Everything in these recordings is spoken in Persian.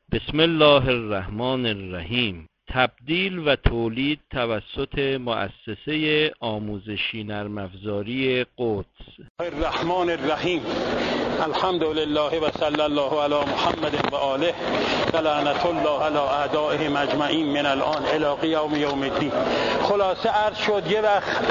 بسم الله الرحمن الرحیم. تبدیل و تولید توسط مؤسسه آموزشی نرم افزاری قدس. الرحمن الرحیم. الحمد لله و صلی الله علی محمد و آله و لعنت الله علی اعدائهم اجمعین من الان الی یوم الدین. خلاصه عرض شد یه وقت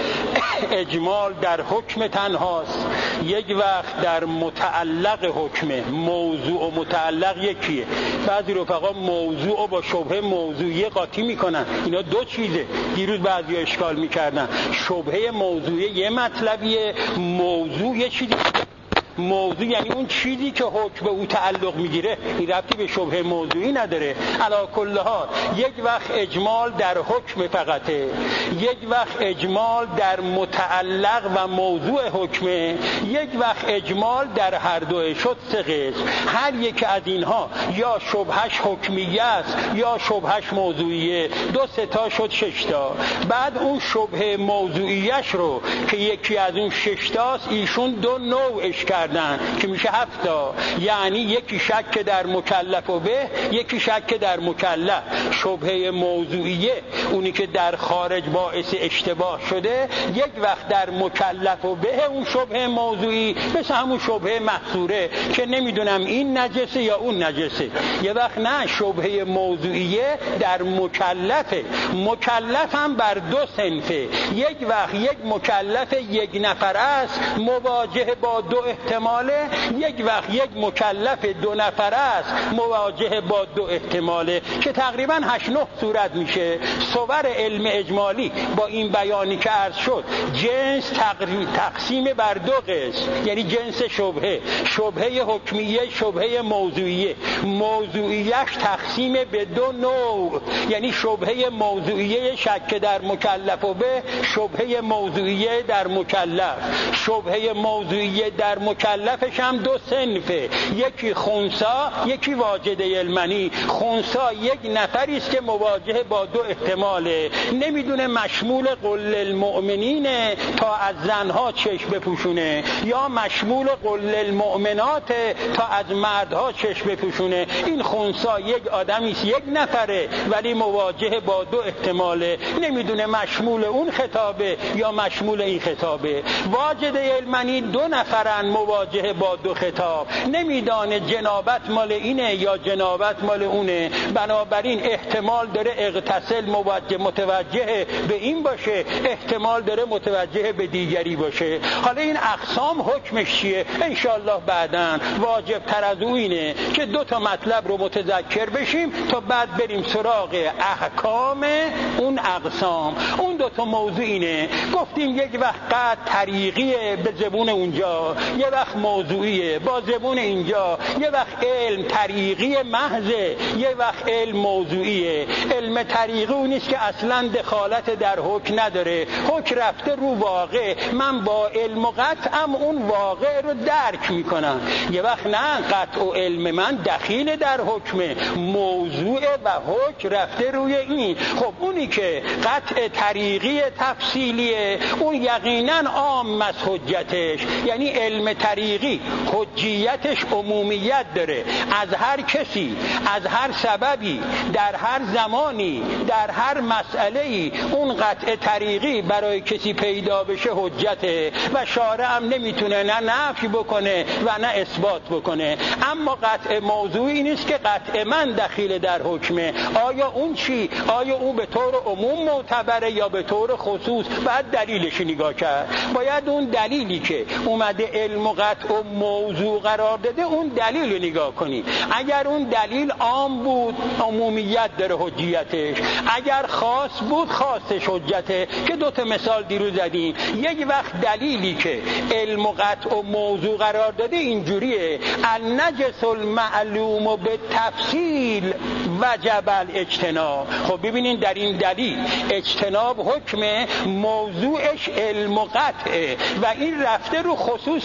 اجمال در حکم تنهاست، یک وقت در متعلق حکمه. موضوع و متعلق یکیه. بعضی رفقا موضوع با شبهه موضوعی قاطی میکنن، اینا دو چیزه. دیروز بعضی اشکال میکردن شبهه موضوعی یه مطلبیه، موضوع یه چیزی. موضوع یعنی اون چیزی که حکم به او تعلق میگیره، این ربطی به شبهه موضوعی نداره. علی کل حال یک وقت اجمال در حکم فقطه، یک وقت اجمال در متعلق و موضوع حکمه، یک وقت اجمال در هر دوه. شد سه قسم. هر یک از اینها یا شبهش حکمیه است یا شبهش موضوعیه. دو سه تا شد شش تا. بعد اون شبهه موضوعیش رو که یکی از اون شش تاست ایشون دو نوعش کردن که میشه 7 تا. یعنی یکی شک در مکلف و به، یکی شک در مکلف. شبهه موضوعیه اونی که در خارج باعث اشتباه شده، یک وقت در مکلف و به اون شبهه موضوعی، مثل همون شبهه محصوره که نمیدونم این نجسه یا اون نجسه. یه وقت نه، شبهه موضوعیه در مکلفه. مکلف هم بر دو صنفه. یک وقت یک مکلف یک نفر است مواجه با دو احتماله، یک وقت یک مکلف دو نفر است مواجه با دو احتماله که تقریبا 8-9 صورت میشه. صور علم اجمالی با این بیانی که عرض شد، جنس تقسیم بر دو قسم، یعنی جنس شبهه، شبهه حکمیه، شبهه موضوعیه. موضوعیش تقسیم به دو نوع، یعنی شبهه موضوعیه شک در مکلف و به، شبهه موضوعیه در مکلف. شبهه موضوعیه در مکلفش هم دو صنفه، یکی خنثی یکی واجده المنی. خنثی یک نفری است که مواجه با دو احتماله، نمیدونه مشمول قل المؤمنینه تا از زنها چشم بپوشونه یا مشمول قل المؤمنات تا از مردها چشم بپوشونه. این خنثی یک آدمی است، یک نفره، ولی مواجه با دو احتماله، نمیدونه مشمول اون خطابه یا مشمول این خطابه. واجده المنی دو نفرن مواجه با دو خطاب، نمیدانه جنابت مال اینه یا جنابت مال اونه، بنابراین احتمال داره اغتسل متوجه به این باشه، احتمال داره متوجه به دیگری باشه. حالا این اقسام حکمش چیه؟ انشاءالله بعداً. واجب تر از او اینه که دو تا مطلب رو متذکر بشیم تا بعد بریم سراغ احکام اون اقسام. اون دو تا موضوع اینه. گفتیم یک وقت قطع طریقیه به زبون اونجا، یه وقت موضوعیه با زبون اینجا، یه وقت علم طریقی محضه، یه وقت علم موضوعیه. علم طریقی اون نیست که اصلا دخالت در حکم نداره، حکم رفته رو واقع، من با علم و قطعم اون واقع رو درک میکنم. یه وقت نه، قطع و علم من دخیل در حکمه، موضوع و حکم رفته روی این. خب اونی که قطع طریقی تفصیلیه اون یقینا عام از حجتش، یعنی علم طریقی حجیتش عمومیت داره، از هر کسی از هر سببی در هر زمانی در هر مسئله‌ای اون قطع طریقی برای کسی پیدا بشه حجته و شارع هم نمیتونه نه نفی بکنه و نه اثبات بکنه. اما قطع موضوعی نیست که قطع من دخیل در حکمه. آیا اون چی؟ آیا اون به طور عموم معتبره یا به طور خصوص؟ بعد دلیلش نگاه کرد. باید اون دلیلی که اومده علم و قطع و موضوع قرار داده اون دلیل رو نگاه کنید. اگر اون دلیل عام بود عمومیت داره حجیتش، اگر خاص بود خاصش حجته، که دو تا مثال دیروز زدیم. یک وقت دلیلی که علم و قطع و موضوع قرار داده اینجوریه: النجس المعلوم به تفصیل وجب الاجتناب. خب ببینین در این دلیل اجتناب حکم، موضوعش علم و قطعه و این رفته رو خصوص علم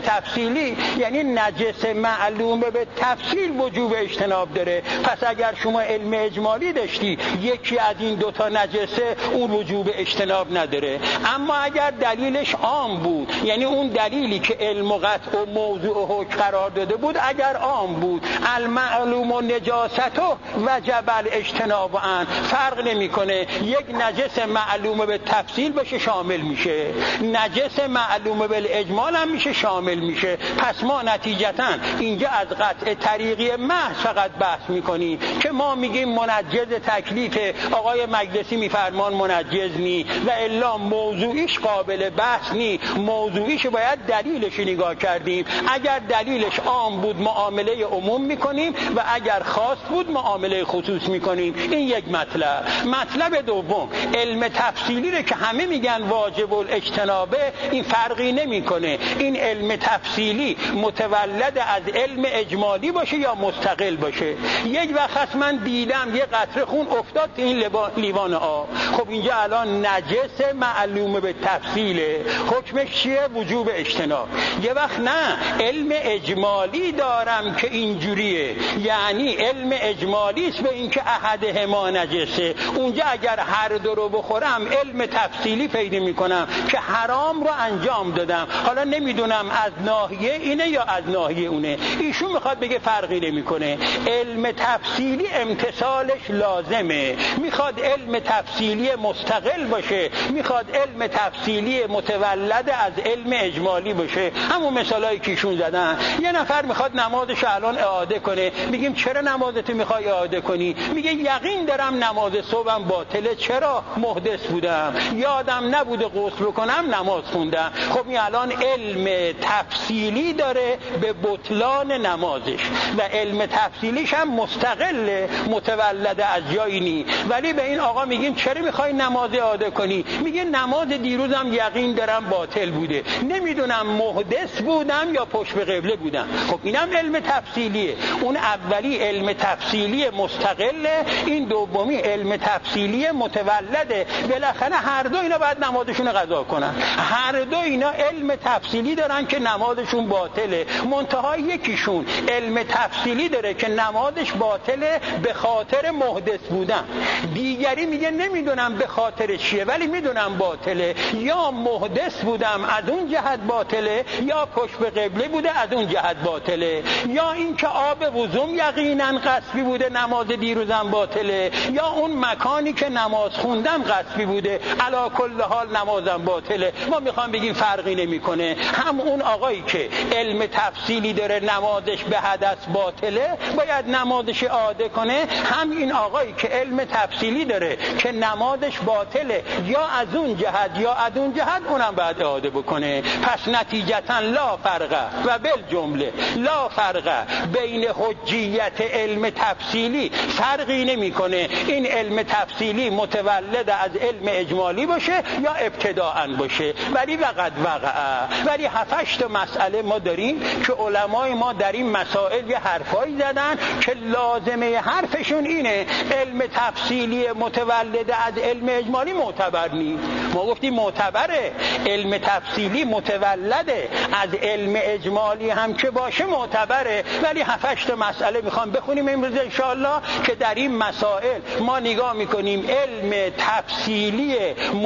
تفصیلی یعنی نجس معلوم به تفصیل وجوب اجتناب داره. پس اگر شما علم اجمالی داشتی یکی از این دوتا نجسه، اون وجوب اجتناب نداره. اما اگر دلیلش عام بود، یعنی اون دلیلی که علم و قطع و موضوع و حکم قرار داده بود اگر عام بود، المعلوم و نجاسته وجب الاجتناب عن، فرق نمیکنه یک نجس معلوم به تفصیل باشه شامل میشه، نجس معلوم به اجمال هم میشه شامل میشه. پس ما نتیجتا اینجا از قطع طریقی محض فقط بحث میکنیم که ما میگیم منجز تکلیف، آقای مجلسی میفرمان منجز نی و الا موضوعیش قابل بحث نی، موضوعیش باید دلیلش نگاه کردیم. اگر دلیلش عام بود معامله عموم میکنیم و اگر خاص بود معامله خصوص میکنیم. این یک مطلب. مطلب دوم، علم تفصیلی رو که همه میگن واجب الاجتنابه، این فرقی نمیکنه این علم تفصیلی متولد از علم اجمالی باشه یا مستقل باشه. یک وقت هست من دیدم یه قطره خون افتاد این لیوان آب، خب اینجا الان نجس معلوم به تفصیله، حکمش چیه؟ وجوب اجتناب. یه وقت نه، علم اجمالی دارم که اینجوریه، یعنی علم اجمالی است به اینکه احدهما نجسه، اونجا اگر هر دو رو بخورم علم تفصیلی پیدا میکنم که حرام رو انجام دادم. حالا نمیدونم از ناحیه اینه یا از ناحیه اونه. ایشون میخواد بگه فرقی نمیکنه، علم تفصیلی امتثالش لازمه، میخواد علم تفصیلی مستقل باشه، میخواد علم تفصیلی متولد از علم اجمالی باشه. همون مثالایی که ایشون زدن. یه نفر میخواد نمازش الان اعاده کنه، میگیم چرا نمازت میخوای اعاده کنی؟ میگه یقین دارم نماز صبحم باطله، چرا؟ محدث بودم، یادم نبوده غسل بکنم نماز خوندم. خب این الان علم تفصیلی داره به بطلان نمازش و علم تفصیلیش هم مستقل متولد از جایی نی. ولی به این آقا میگیم چرا میخوای نماز اعاده کنی؟ میگه نماز دیروزم یقین دارم باطل بوده، نمیدونم محدث بودم یا پشت به قبله بودم. خب اینم علم تفصیلیه. اون اولی علم تفصیلی مستقله، این دومی علم تفصیلی متولده. بالاخره هر دو اینا باید نمازشون قضا کنن، هر دو اینا علم تفصیلی دارن که نمازشون باطله. منتها یکیشون علم تفصیلی داره که نمازش باطله به خاطر محدث بودن، دیگری میگه نمیدونم به خاطر چیه ولی میدونم باطله، یا محدث بودم از اون جهت باطله، یا پشت به قبله بوده از اون جهت باطله، یا اینکه آب وضوم یقینا غصبی بوده نماز دیروزم باطله، یا اون مکانی که نماز خوندم غصبی بوده، علی کل حال نمازم باطله. ما میخوام بگیم فرقی نمیکنه، هم اون آقایی که علم تفصیلی داره نمازش به حدث باطله باید نمازش اعاده کنه، هم این آقایی که علم تفصیلی داره که نمازش باطله یا از اون جهت یا از اون جهت اونم باید اعاده بکنه. پس نتیجتا لا فرقه و بالجمله لا فرقه بین حجیت علم تفصیلی، فرقی نمیکنه این علم تفصیلی متولد از علم اجمالی باشه یا ابتداءً باشه. ولی وقد وقع، ولی 7-8 مسئله ما داریم که علمای ما در این مسائل یه حرفایی زدن که لازمه حرفشون اینه علم تفصیلی متولد از علم اجمالی معتبر نیست. ما گفتیم معتبره، علم تفصیلی متولد از علم اجمالی هم که باشه معتبره. ولی 7-8 مسئله میخوام بخونیم امروز انشاءالله که در این مسائل ما نگاه میکنیم علم تفصیلی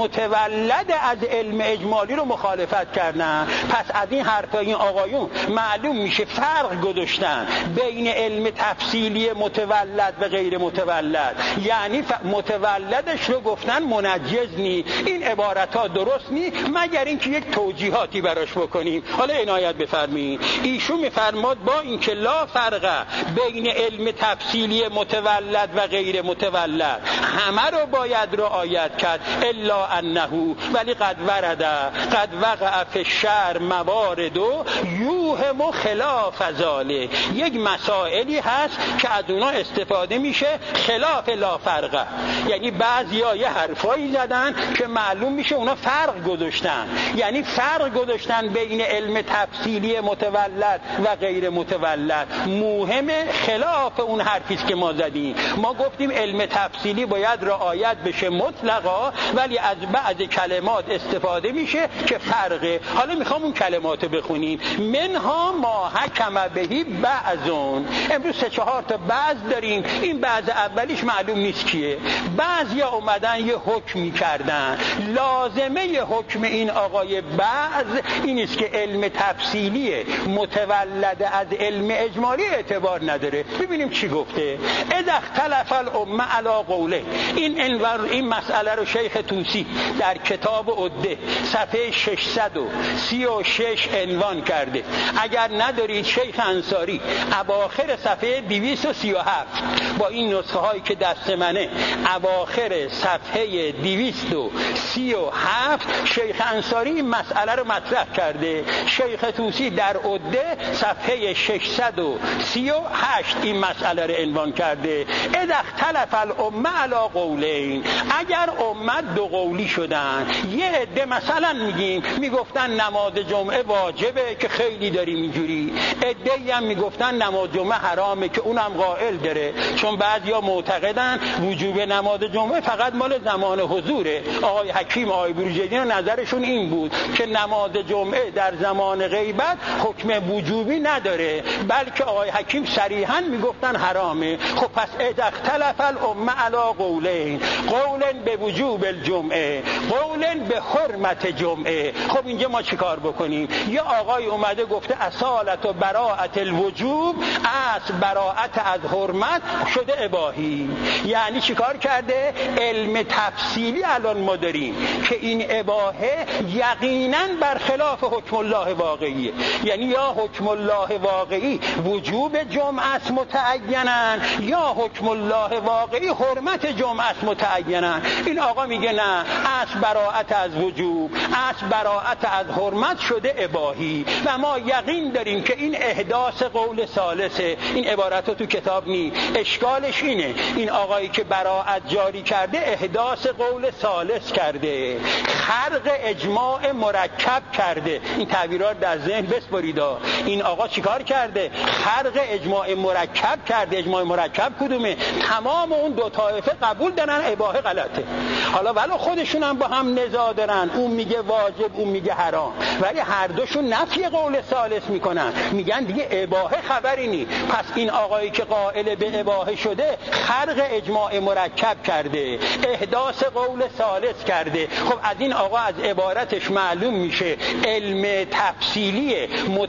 متولد از علم اجمالی رو مخالفت کردن. پس از این حرفا این آقایون معلوم میشه فرق گذاشتن بین علم تفصیلی متولد و غیر متولد، یعنی متولدش رو گفتن منجز نی. این عبارت ها درست نی مگر اینکه یک توجیهاتی براش بکنیم. حالا عنایت بفرمایید، ایشون میفرماد با اینکه لا فرق بین علم تفصیلی متولد و غیر متولد همه رو باید رعایت کرد، الا انه ولی قد ورد قد وقع فی الشرع موارد یوهم خلاف ذلک، یک مسائلی هست که از اونا استفاده میشه خلاف لا فرقه، یعنی بعضیا یه حرفایی زدن که معلوم میشه اونا فرق گذاشتن، یعنی فرق گذاشتن بین علم تفصیلی متولد و غیر متولد. مهمه خلاف اون حرفیست که ما زدیم. ما گفتیم علم تفصیلی باید رعایت بشه مطلقا، ولی از بعض کلمات استفاده میشه که فرقه. حالا میخوام اون کلمات بخونیم. منها ما حکم بهی بعضون. امروز 3-4 تا بعض داریم. این بعض اولیش معلوم نیست کیه. بعضیا اومدن یه حکمی کردن. لازمه حکم این آقای بعض این است که علم تفصیلی متولد از علم اجمالی اعتبار نداره. ببینیم چی گفته. اذا اختلف الامه علی قوله. این مسئله رو شیخ طوسی در کتاب عده صفحه 636 عنوان کرده. اگر ندارید شیخ انصاری اواخر صفحه 237 با این نسخه هایی که دست منه اواخر صفحه 237 شیخ انصاری این مسئله رو مطرح کرده. شیخ طوسی در عده صفحه 638 این مسئله رو عنوان کرده. اذا اختلف الامه علی قولین. اگر امت دو قولی شدن، یه عده مثلا میگفتن نماز جمعه واجبه که خیلی داریم اینجوری، عده‌ای هم میگفتن نماز جمعه حرامه که اونم قائل داره، چون بعضیا معتقدن وجوب نماز جمعه فقط مال زمان حضوره. آقای حکیم آقای بروجردی نظرشون این بود که نماز جمعه در زمان غیبت حکم وجوبی نداره، بلکه آقای حکیم صریحا میگفتن حرامه. خب پس اذا اختلف الامه علی قولین، قولن به وجوب الجمعه، قولن به حرمت جمعه. خب اینجا ما چیکار بکنیم؟ یه آقای اومده گفته اصالت و براءت الوجوب، اصل براءت از حرمت شده اباحی. یعنی چیکار کرده؟ علم تفصیلی الان ما داریم که این اباحه یقینا برخلاف حکم الله واقعیه. یعنی یا حکم الله واقعی وجوب جمعه است متعینا، یا حکم الله واقعی حرمت جمعه است متعینا. این آقا میگه نه، اصل براءت از وجوب، اصل براءت از حرمت شده اباحی و ما یقین داریم که این احداث قول ثالثه. این عبارت تو کتاب نی. اشکالش اینه این آقایی که براءت جاری کرده احداث قول ثالث کرده، خرق اجماع مرکب کرده. این تعبیرات در ذهن بسپارید. این آقا چیکار کرده؟ خرق اجماع مرکب کرده. اجماع مرکب کدومه؟ تمام اون دو طایفه قبول دارن اباحه غلطه. حالا ولو خودشون هم با هم نزاع دارن، اون میگه واجب اون میگه حرام، ولی هر دوشون نفی قول ثالث میکنن، میگن دیگه اباحه خبری نی. پس این آقایی که قائل به اباحه شده خرق اجماع مرکب کرده، احداث قول ثالث کرده. خب از این آقا از عبارتش معلوم میشه علم تفصیلی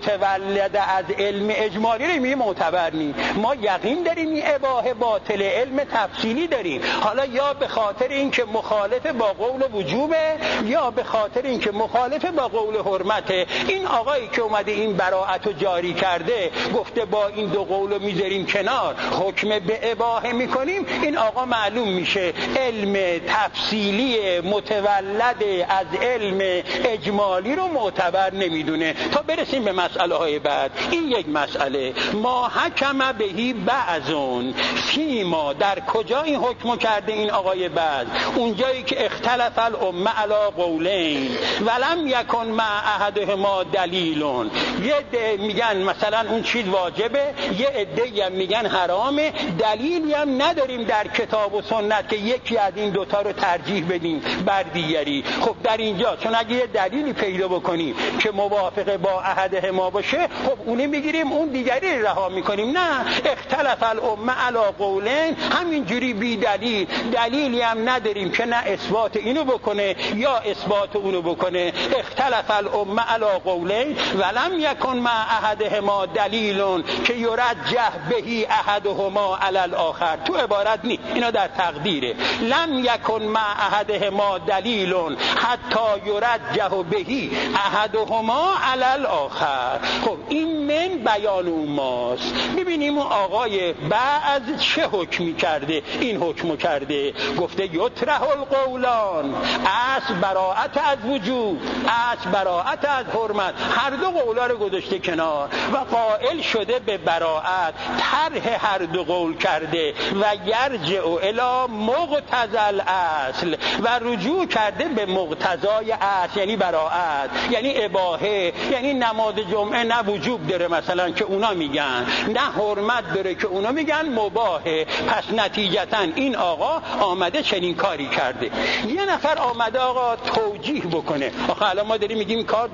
متولد از علم اجمالی رو میگه معتبر نی. ما یقین داریم این اباحه باطل، علم تفصیلی داریم. حالا یا به خاطر اینکه مخالف با قول وجوبه یا به خاطر اینکه مخالف با قول حرمته. این آقایی که اومده این براءت رو جاری کرده گفته با این دو قول رو میذاریم کنار، حکم به اباحه میکنیم، این آقا معلوم میشه علم تفصیلی متولد از علم اجمالی رو معتبر نمیدونه. تا برسیم به مسئله های بعد. این یک مسئله. ما حکم بهی بعضون، فیما در کجا این حکم کرده این آقای بعض؟ اونجایی که اختلف الامه علی قولین ولم یکن مع احدهما دلیلون. یه عده میگن مثلا اون چیز واجبه، یه عده هم میگن حرامه، دلیلی هم نداریم در کتاب و سنت که یکی از این دوتا رو ترجیح بدیم بر دیگری. خب در اینجا چون اگه یه دلیلی پیدا بکنیم که موافق با احدهما باشه، خب اونی میگیریم اون دیگری رها میکنیم. نه، اختلف الامه علی قولین، همینجوری بی دلیل، دلیلی هم نداریم که نه اثبات اینو بکنه یا اثبات اونو بکنه. اختلف الامه علی قولین ولم یکن مع احدهما دلیلون که یرجح بهی احدهما علی الاخر. تو عبارت نی، اینا در تقدیره. لم یکن مع احدهما دلیلون حتی یرجح بهی احدهما علی الاخر. خب این من بیان اون ماست. ببینیم اون آقای بعض چه حکمی کرده. این حکم کرده، گفته یطرح القولان، اصل براءت از وجود، اصل براءت از حرمت، هر دو قولا رو گذاشته کنار و قائل شده به براءت، طرح هر دو قول کرده و یرجع الی مقتضی الاصل و رجوع کرده به مقتضای اصل، یعنی براءت، یعنی اباحه، یعنی نماز جمعه نه وجوب داره مثلا که اونا میگن، نه حرمت داره که اونا میگن مباحه. پس نتیجتا این آقا آمده چنین کاری کرده. یه نفر آمده آقا توجیه بکنه، آخه الان ما داریم میگیم کار درست نیست،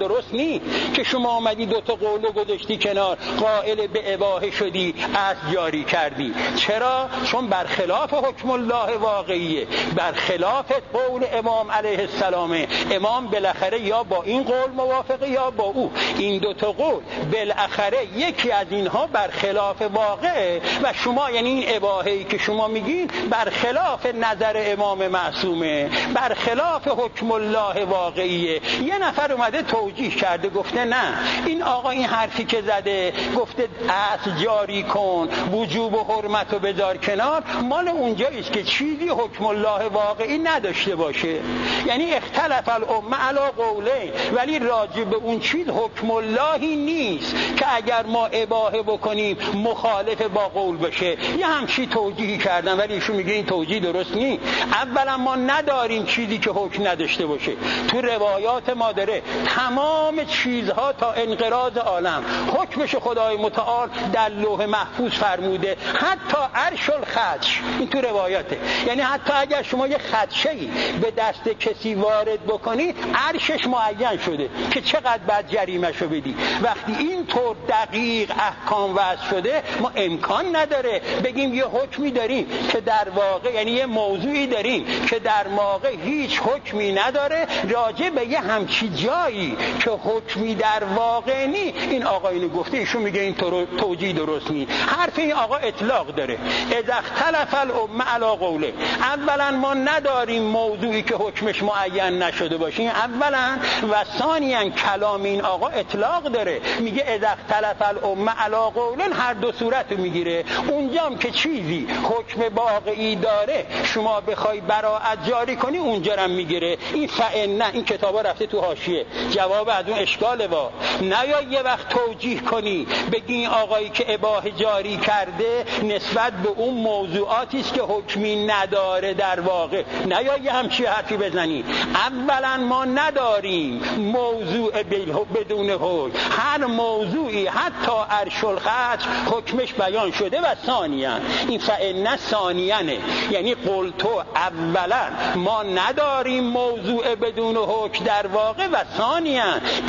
نی که شما آمدی دو تا قول رو گذاشتی کنار، قائل به اباحه شدی، اصل جاری کردی. چرا؟ چون برخلاف حکم الله واقعیه، برخلاف قول امام علیه السلام. امام بالاخره یا با این قول موافقه یا با او. این دو تا قول بالاخره یکی از اینها برخلاف واقعه و شما، یعنی این اباحه‌ای که شما میگین برخلاف نظر امام معصومه، برخلاف حکم الله واقعیه. یه نفر اومده توجیه کرده گفته نه، این آقا این حرفی که زده گفته اصل جاری کن، وجوب و حرمت رو بذار کنار، مال اونجاییست که چیزی حکم الله واقعی نداشته باشه. یعنی اختلف الامه علی قولین، ولی راجع به اون چیز حکم اللهی نیست که اگر ما اباحه بکنیم مخالف با قول بشه. یه همچی توجیهی کردن، ولی ایشون میگه این توجیه درست نیست. اولا ما نداریم چیزی که حکم نداشته باشه. تو روایات ما داره تمام چیزها تا انقراض عالم حکمش خدای متعال در لوح محفوظ فرموده، حتی عرش الخدش. این تو روایاته. یعنی حتی اگر شما یه خدشه‌ای به دست کسی وارد بکنی، عرشش معین شده که چقدر بعد جریمه‌شو بدی. وقتی این طور دقیق احکام وضع شده، ما امکان نداره بگیم یه حکمی داریم که در واقع، یعنی یه موضوعی داریم که در واقع هیچ حکمی نداره، راجع به یه همچی جایی که حکمی در واقع نی. این آقا اینو گفته، ایشون میگه این توجیه درست نی. حرف این آقا اطلاق داره. اذا اختلف الامه علی قوله. اولا ما نداریم موضوعی که حکمش معین نشده باشه، اولا. و ثانیاً کلام این آقا اطلاق داره، میگه اذا اختلف الامه علی قوله، هر دو صورت رو میگیره. اونجام که چیزی حکم واقعی داره شما بخوای براءت جاری کنی، اونجا هم میگیره. این فعن، این کتابا رفته تو حاشیه، جواب از اون اشکاله. با نیا یه وقت توجیه کنی بگی این آقایی که اباحه جاری کرده نسبت به اون موضوعاتی است که حکمی نداره در واقع. نیا یه همچی حرفی بزنی. اولا ما نداریم موضوع بدون حکم. هر موضوعی حتی عرش الخدش حکمش بیان شده. و ثانیاً این فعن ثانیانه، یعنی قلتو اولا ما نداریم موضوع بدون حکم در واقع. و ثانیاً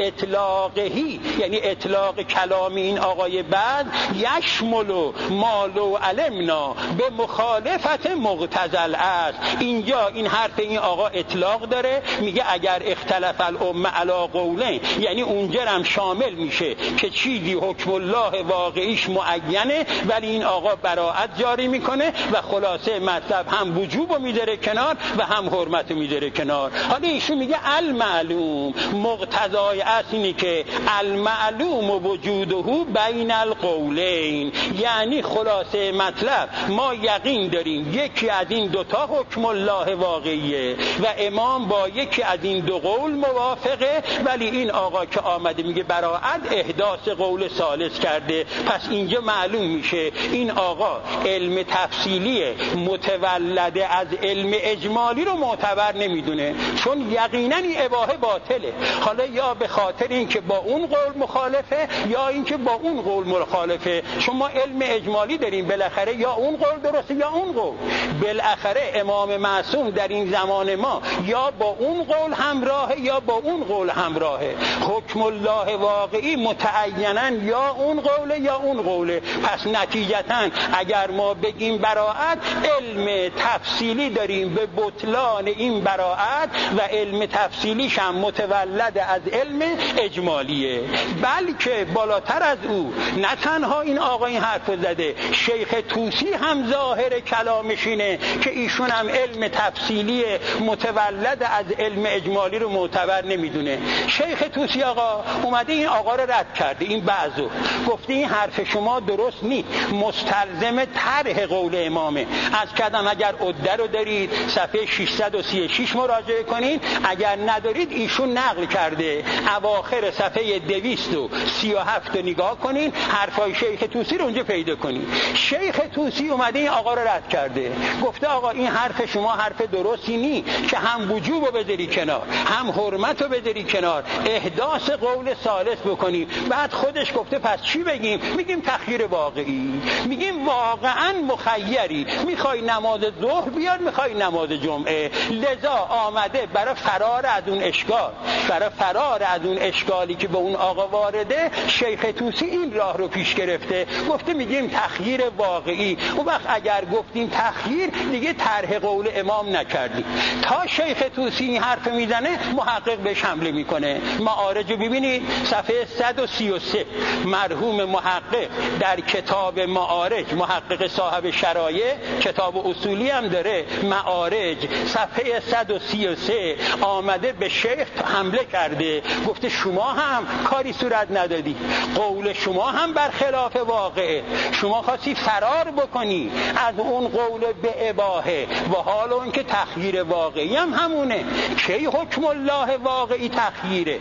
اطلاقهی، یعنی اطلاق کلام این آقای بعد، یشملو مالو علمنا به مخالفت مقتضل است. اینجا این حرف این آقا اطلاق داره، میگه اگر اختلاف الامه علی قولین، یعنی اونجا هم شامل میشه که چیزی حکم الله واقعیش معینه، ولی این آقا براءت جاری میکنه و خلاصه مطلب هم وجوبو میذاره کنار و هم حرمتو میذاره کنار. حالا ایشون میگه المعلوم، مقتضای اصلی که المعلوم وجوده بین القولین، یعنی خلاصه مطلب ما یقین داریم یکی از این دوتا حکم الله واقعیه و امام با یکی از این دو قول موافقه، ولی این آقا که آمده میگه براءت احداث قول ثالث کرده. پس اینجا معلوم میشه این آقا علم تفصیلی متولد از علم اجمالی رو معتبر نمیدونه، چون یقینا این اباحه باطله. حالا یا به خاطر اینکه با اون قول مخالفه یا اینکه با اون قول مخالفه. شما علم اجمالی داریم، بالاخره یا اون قول درسته یا اون قول. بالاخره امام معصوم در این زمان ما یا با اون قول همراهه یا با اون قول همراهه. حکم الله واقعی متعیناً یا اون قوله یا اون قوله. پس نتیجتاً اگر ما بگیم براءت، علم تفصیلی داریم به بطلان این براءت و علم تفصیلیش هم متولد از علم اجمالیه. بلکه بالاتر از او نه تنها این آقا این حرف زده، شیخ طوسی هم ظاهر کلامش اینه که ایشون هم علم تفصیلی متولد از علم اجمالی رو معتبر نمیدونه. شیخ طوسی آقا اومده این آقا رو رد کرده، این بعضو گفته این حرف شما درست نیست، مستلزم طرح قول امامه. از کدام اگر عده رو دارید صفحه 636 مراجعه کنید، اگر ندارید ایشون نقل کرده اواخر صفحه 237 رو نگاه کنید، حرفای شیخ طوسی رو اونجا پیدا کنید. شیخ طوسی اومده این آقا رو رد کرده، گفته آقا این حرف شما حرف درستی نی که هم وجوب رو بذاری کنار هم حرمت رو بذاری کنار، احداث قول ثالث بکنیم. بعد خودش گفته پس چی بگیم؟ میگیم تخییر واقعی، میگیم واقعا مخیری، میخوای نماز ظهر بیاد میخوای نماز جمعه. لذا آمده برای فرار از اون اشکال، برای فرار از اون اشکالی که به اون آقا وارده، شیخ طوسی این راه رو پیش گرفته، گفته میگیم تخییر واقعی. اون وقت اگر گفتیم تخییر دیگه طرح قول امام نکردیم. تا شیخ طوسی این حرف میزنه محقق بهش حمله میکنه. معارج رو ببینید صفحه 133 مرحوم محقق در کتاب معارج، محقق صاحب شرایع، کتاب اصولی هم داره، معارج صفحه 133 آمده به شیخ حمله کرده، گفته شما هم کاری صورت ندادی، قول شما هم برخلاف واقعه، شما خواستی فرار بکنی از اون قول به اباحه و حال اون که تخییر واقعی هم همونه. کی حکم الله واقعی تخییره؟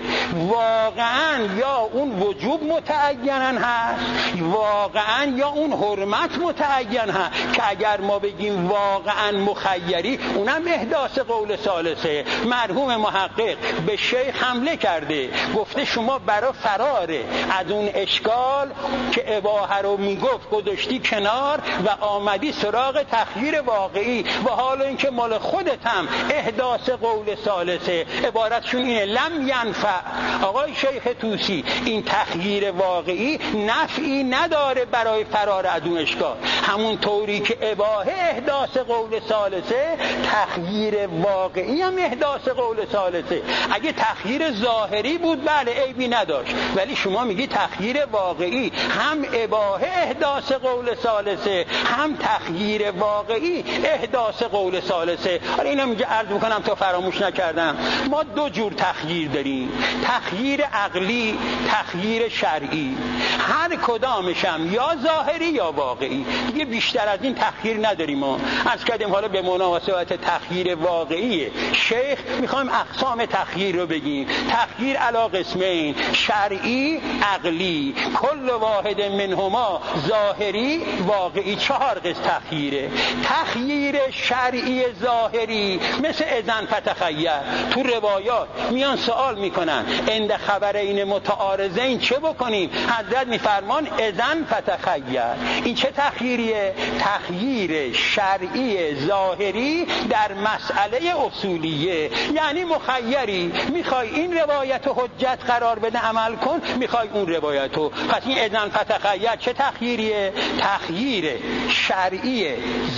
واقعا یا اون وجوب متعینن هست، واقعا یا اون حرمت متعین هست، که اگر ما بگیم واقعا مخیری اونم احداث قول ثالثه. مرحوم محقق به شیخ حمله کرده، گفته شما برای فراره از اون اشکال که اباحه رو میگفت گذاشتی کنار و آمدی سراغ تخییر واقعی و حالا اینکه مال خودت هم احداث قول ثالثه. عبارتشون اینه لم ینفع. آقای شیخ طوسی این تخییر واقعی نفعی نداره برای فرار از اون اشکال. همون طوری که اباحه احداث قول ثالثه، تخییر واقعی هم احداث قول ثالثه. اگه تخییر ظاهری بود بله عیبی نداشت، ولی شما میگی تخییر واقعی هم اباحه احداث قول ثالثه هم تخییر واقعی احداث قول ثالثه. حالا اینو میگه عرض میکنم تا فراموش نکردم، ما دو جور تخییر داریم، تخییر عقلی، تخییر شرعی. هر کدامش هم یا ظاهری یا واقعی، دیگه بیشتر از این تخییر نداریم. ما عرض کردیم حالا به مناسبت تخییر واقعی شیخ میخوایم اقسام تخییر رو بگیم. تخییر علی قسمین، شرعی، عقلی، کل واحد منهما ظاهری، واقعی. 4 قسم تخییره. تخییر شرعی ظاهری مثل اذن فتخیر، تو روایات میان سوال میکنن عند خبرین متعارضین چه بکنیم؟ حضرت میفرمان اذن فتخیر. این چه تخییریه؟ تخییر شرعی ظاهری در مسئله اصولیه. یعنی مخیری، میخوای این روایت حجت قرار بده عمل کن، میخوای اون روایتو. پس این اذن فتخیر چه تخییریه؟ تخییر شرعی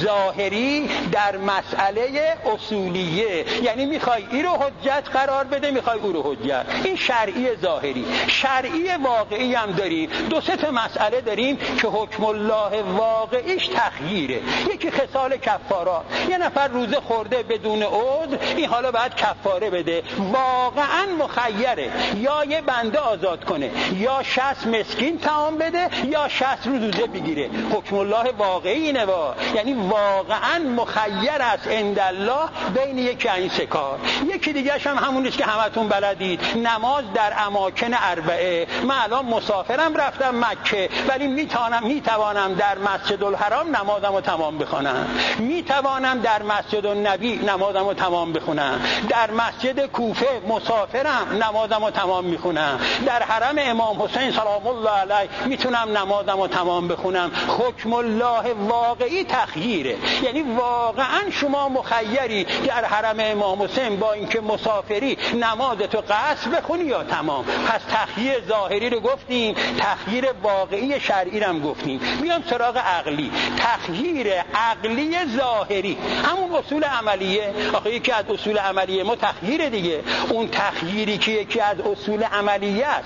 ظاهری در مسئله اصولیه. یعنی میخوای این رو حجت قرار بده، میخوای اون رو حجت. این شرعی ظاهری. شرعی واقعی هم داریم. 2-3 مسئله داریم که حکم الله واقعیش تخییره. یکی خصال کفارات، یه نفر روزه خورده بدون عذر، این حالا باید کفاره بده، واقعا مخیره، یا یه بنده آزاد کنه، یا 60 مسکین طعام بده، یا 60 روزه بگیره. حکم الله واقعی اینه، یعنی واقعا مخیر است عند الله بین یکی این 3 کار. یکی دیگه هم همونیست که همتون بلدید، نماز در اماکن اربعه. من الان مسافرم رفتم مکه، ولی میتوانم در مسجد الحرام نمازمو تمام بخونم، میتوانم در مسجد النبی نمازمو تمام بخونم، در مسجد کوفه مسافرم نمازمو تمام میخونم، در حرم امام حسین سلام الله علیه میتونم نمازمو تمام بخونم. حکم الله واقعی تخییره. یعنی واقعا شما مخیری در حرم امام حسین با اینکه مسافری نمازتو قصر بخونی یا تمام. پس تخییر ظاهری رو گفتیم، تخییر واقعی شرعی رو هم گفتیم. میام سراغ عقلی. تخییر عقلی ظاهری همون اصول عملیه. آخه یکی از اصول عملیه ما تخییر دیگه. اون تخییری که یکی از اصول عملیه است،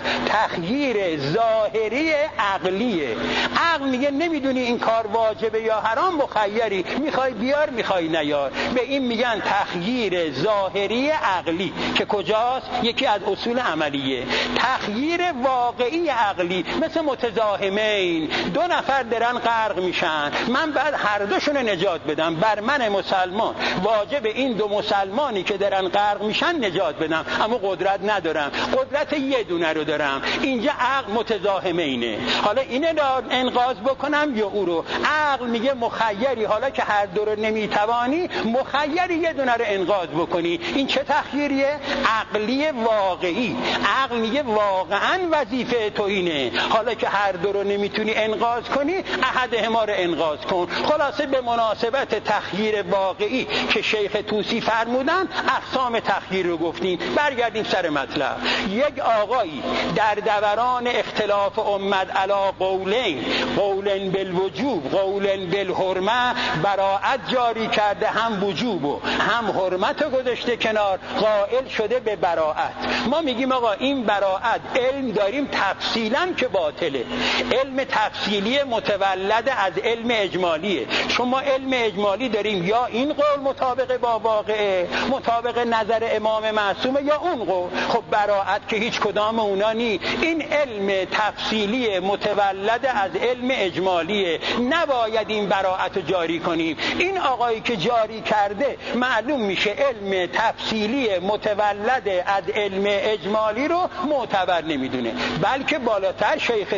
تخییر ظاهری عقلیه. عقل میگه نمیدونی این کار واجبه یا حرام، مخیری، میخوای بیار میخوای نیار. به این میگن تخییر ظاهری عقلی که کجاست؟ یکی از اصول عملیه. تخییر واقعی عقلی مثل متزاحمین، 2 نفر دارن غرق میشن، من بعد هر دوشون نجات بدم. بر من مسلمان واجب این 2 مسلمانی که دارن غرق میشن نجات بدم، اما قدرت ندارم، قدرت یه دونه رو دارم. اینجا عقل متزاحمینه، حالا اینه رو انقاذ بکنم یا او رو. عقل میگه مخیری، حالا که هر دو رو نمیتوانی مخیری یه دونه رو انقاذ بکنی. این چه تخییریه؟ عقلی واقعی. عقل میگه واقعا وظیفه تو اینه، حالا که هر دو رو نمیتونی انقاذ کنی احدهما رو انقاذ کن. خلاصه به مناسبت تخییر واقعی که شیخ طوسی فرمودن اقسام تخییر رو گفتیم. برگردیم سر مطلب. یک آقایی در دوران اختلاف امت علی قولین، قول بالوجوب، قول بالحرمه، براءت جاری کرده، هم وجوب و هم حرمت رو گذاشته کنار، قائل شده به براءت. ما میگیم آقا این براءت علم داریم تفصیلا که باطله، علم تفصیلی متولد از علم اجمالیه. چون ما علم اجمالی داریم یا این قول مطابق با واقعه، مطابق نظر امام معصومه، یا اون قول. خب براءت که هیچ کدام اونا نی. این علم تفصیلی متولد از علم اجمالیه، نباید این براءت رو جاری کنیم. این آقایی که جاری کرده معلوم میشه علم تفصیلی متولد از علم اجمالی رو معتبر نمیدونه. بلکه بالاتر شیخ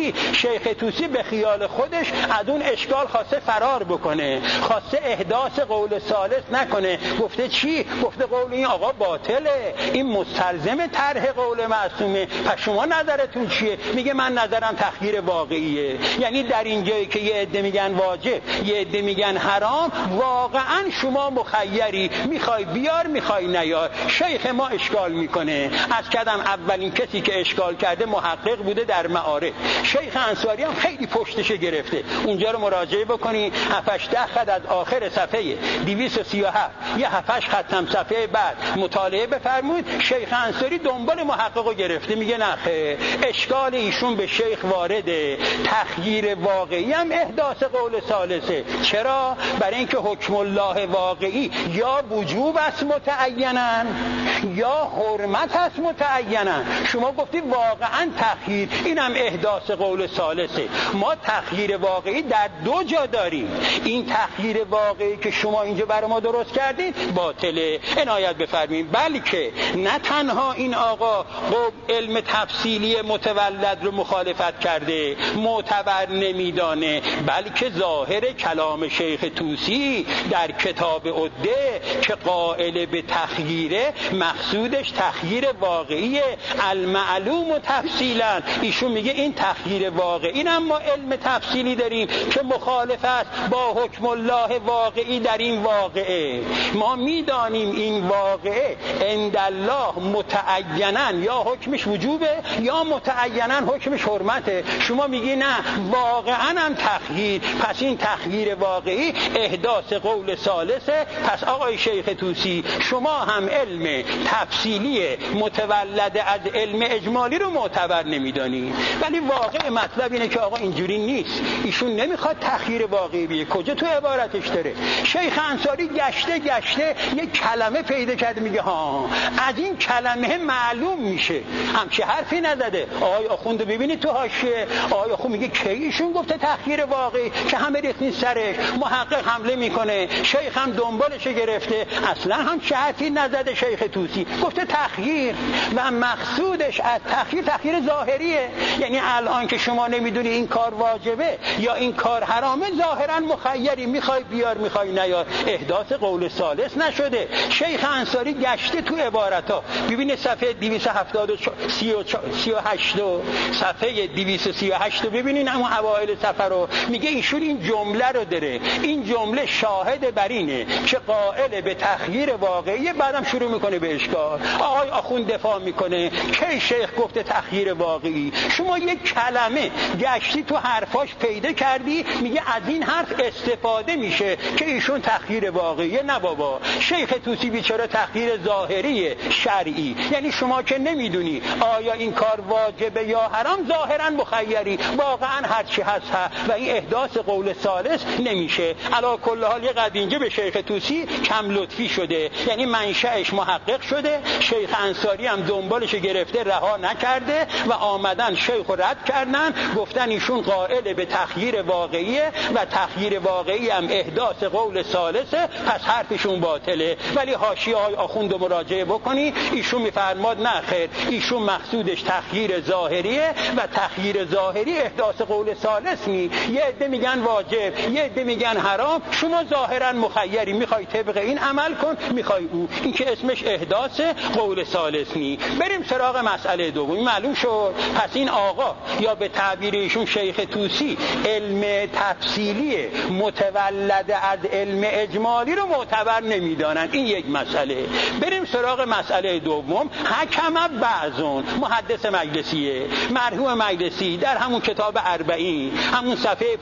توسی به خیال خودش از اون اشکال خواسته فرار بکنه، خواسته احداث قول ثالث نکنه. گفته چی؟ گفته قول این آقا باطله، این مستلزم طرح قول معصومه. پس شما نظرتون چیه؟ میگه من نظرم تخییر واقعیه. یعنی در این جایی که یه عده میگن واجب، یه عده میگن حرام، واقعا شما مخیری، میخوای بیار میخوای نیار. شیخ ما اشکال میکنه. از کدم اولین کسی که اشکال کرده محقق بوده در معارف. شیخ انصاری هم خیلی پشتش گرفته. اونجا رو مراجعه بکنی، 7-8 خط از آخر صفحه 237 یه 7-8 خط هم صفحه بعد مطالعه بفرمایید. شیخ انصاری دنبال محقق رو گرفته، میگه نخه اشکال ایشون به شیخ وارده، تخییر واقعی هم احداث قول ثالثه. چرا؟ برای اینکه حکم الله واقعی یا وجوب است متعینن یا حرمت است متعینن. شما گفتی واقعا تخییر، اینم احداث قول ثالثه. ما تخییر واقعی در دو جا داریم. این تخییر واقعی که شما اینجا برای ما درست کردید باطله، عنایت بفرمایید. بلکه نه تنها این آقا علم تفصیلی متولد رو مخالفت کرده، معتبر نمیدانه، بلکه ظاهر کلام شیخ توسی در کتاب عده که قائل به تخییره، مقصودش تخییر واقعی المعلوم و تفصیلا. ایشون میگه این تخییر واقعی، اما علم تفصیلی داریم که مخالف است با حکم الله واقعی در این واقعه. ما میدانیم این واقعه عند الله متعینن یا حکمش وجوبه یا متعینن حکمش حرمته. شما میگی نه واقعا هم تخییر، پس این تخییر واقعی احداث قول ثالثه. پس آقای شیخ توسی شما هم علم تفصیلی متولد از علم اجمالی رو معتبر نمیدانی. ولی واقع مطلب اینه که آقا اینجوری نیست. ایشون نمیخواد تخییر واقعی بیه. کجا تو عبارتش داره؟ شیخ انصاری گشته یک کلمه پیدا کرده، میگه ها از این کلمه معلوم میشه. همچه حرفی نزده. آقای آخوند ببینید تو حاشیه، آقای آخوند میگه کی ایشون گفته تخییر واقعی که همه ریختین سرش. محقق حمله میکنه، شیخ هم دنبالش گرفته. اصلا هم چه حرفی نزده شیخ توسی، گفته تخییر و مقصودش از تخییر ظاهریه. یعنی الان که شما نمیدونی این کار واجبه یا این کار حرامه، ظاهرا مخیری، میخوای بیار میخوای نیار. احداث قول ثالث نشده. شیخ انصاری گشته تو عبارتا. ببینید صفحه 238 و صفحه 238 رو ببینید، اما اوایل صفحه رو میگه ایشون این جمله رو داره. این جمله شاهد بر اینه که قائل به تخییر واقعی. بعدم شروع میکنه به اشکال. آقای آخوند دفاع میکنه که شیخ گفته تخییر واقعی. شما یک کلمه گشتی تو حرفاش پیدا کردی، میگه از این حرف استفاده میشه که ایشون تخییر واقعیه. نه بابا، شیخ توسی بیچاره تخییر ظاهری شرعی. یعنی شما که نمیدونی آیا این کار واجبه یا حرام، ظاهرا مخیری، واقعا هر چی هست و این احداث قول ثالث نمیشه. علی کل حال یه قدینجه به شیخ توسی کم لطفی شده، یعنی منشأش محقق شده. شیخ انصاری هم دنبالش گرفته، رها نکرده و آمدن شیخ رو رد کردن، گفتن ایشون قائل به تخییر واقعیه و تخییر واقعی هم احداث قول ثالثه، پس حرفشون باطله. ولی حاشیه های آخوند مراجعه بکنی، ایشون میفرماد نه خیر، ایشون مقصودش تخییر ظاهریه و تخییر ظاهری احداث قول ثالث نی. یه عده میگن واجب، یه عده میگن حرام. شما ظاهرا مخیری، میخوای طبق این عمل کن، میخوای او. این که اسمش احداث قول ثالث نی. بریم سراغ مسئله دوم. معلوم شد پس این آقا یا به تعبیر ایشون شیخ توسی علم تفصیلی متولد از علم اجمالی رو معتبر نمیدانن. این یک مسئله. بریم سراغ مسئله دوم. حکم بعضون، محدث مجلسیه، مرحوم مجلسی در همون کتاب 40 همون صفحه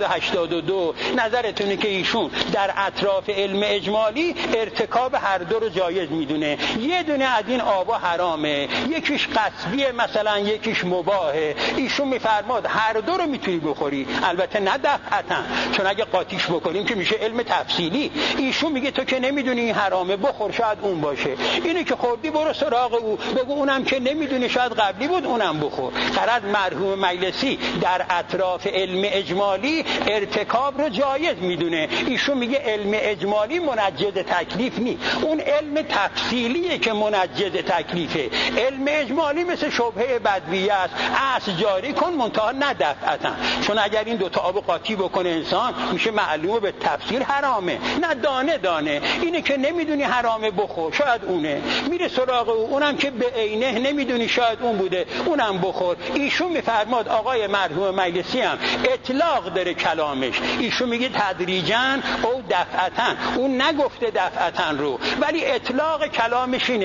582 نظرتونه که ایشون در اطراف علم اجمالی ارتکاب هر دو رو جایز میدونه. یه دونه از این آبا حرامه، یکیش قصبیه مثلا یکیش مباهه. ایشون میفرماد هر دو رو میتونی بخوری، البته نه دفعتا، چون اگه قاطیش بکنیم که میشه علم تفصیلی. ایشون میگه تو که نمیدونی این حرامه، بخور شاید اون باشه. اینو که خوردی برو سراغ او، بگو اونم که نمیدونی شاید قبلی بود اونم بخور. قرار مرحوم مجلسی در اطراف علم اجمالی ارتکاب رو جایز میدونه. ایشون میگه علم اجمالی منجز تکلیف نی، اون علم تفصیلیه که منجز تکلیفه. علم اجمالی مثل شبهه بدویه است، اصل جاری کن منتها نه دفعتا، چون اگر این دوتا آب قاطی بکنه انسان میشه معلومه به تفصیل حرامه، نه دانه دانه. اینه که نمیدونی حرامه بخور، شاید اونه، میره سراغ اونم که به عینه نمیدونی شاید اون بوده اونم بخور. ایشون میفرماد آقای مرحوم مجلسی هم اطلاق داره کلامش، ایشون میگه تدریجاً او دفعتاً، اون نگفته دفعتاً رو، ولی اطلاق کلامش اینه.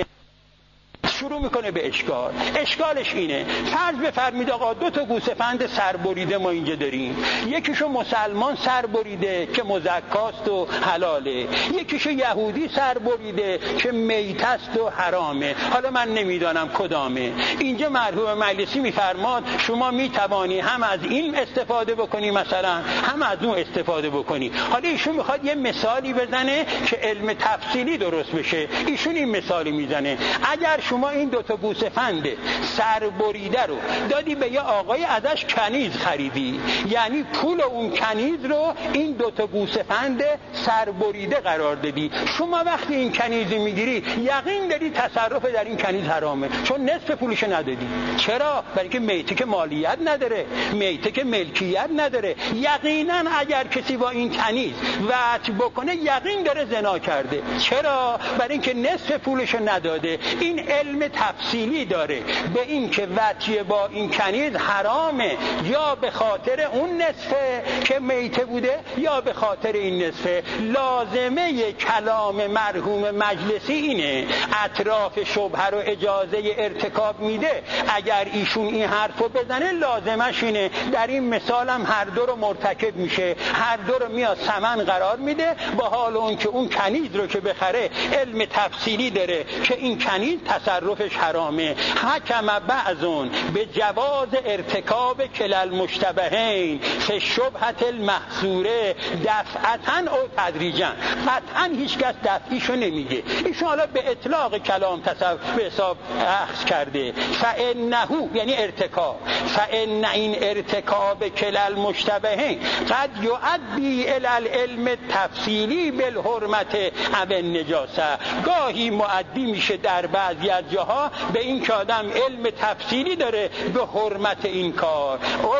شروع میکنه به اشکال. اشکالش اینه، فرض بفرمید آقا دو تا گوسفند سربریده ما اینجا داریم، یکیشو مسلمان سربریده که مزکاست و حلاله، یکیشو یهودی سربریده که میتست و حرامه. حالا من نمیدانم کدامه. اینجا مرحوم مجلسی میفرماد شما میتوانی هم از این استفاده بکنی مثلا، هم از اون استفاده بکنی. حالا ایشون میخواد یه مثالی بزنه که علم تفصیلی درست بشه. ایشون این مثالی میزنه، اگر شما این دوتا گوسفند سربریده رو دادی به یه آقای ازش کنیز خریدی، یعنی پول اون کنیز رو این دوتا گوسفند سربریده قرار دادی، شما وقتی این کنیزی میگیری یقین داری تصرف در این کنیز حرامه، چون نصف پولش ندادی. چرا؟ برای که میته که مالیت نداره، میته که ملکیت نداره. یقینا اگر کسی با این کنیز وعد بکنه یقین داره زنا کرده. چرا؟ برای اینکه نصف پولش نداده. این علم تفصیلی داره به این که وطیه با این کنیز حرامه، یا به خاطر اون نصفه که میته بوده یا به خاطر این نصفه. لازمه کلام مرحوم مجلسی اینه، اطراف شبهه رو اجازه ارتکاب میده. اگر ایشون این حرفو بزنه لازمش اینه در این مثال هم هر دو رو مرتکب میشه، هر دو رو میاد ثمن قرار میده، با حال اون که اون کنیز رو که بخره علم تفصیلی داره که این کنیز تصرفش حرامه. حکم بعضون به جواز ارتکاب کلا المشتبهین فی شبهة المحظوره دفعتاً او تدریجاً. قطعاً هیچ کس دفعیشو نمیگه، ایشون حالا به اطلاق کلام به حساب اخذ کرده. فانه یعنی ارتکاب، فان این ارتکاب کلا المشتبهین قد یؤدی الی العلم التفصیلی بالحرمت او النجاسه. گاهی مؤدی میشه در بعضی از جاها به این که آدم علم تفصیلی داره به حرمت این کار،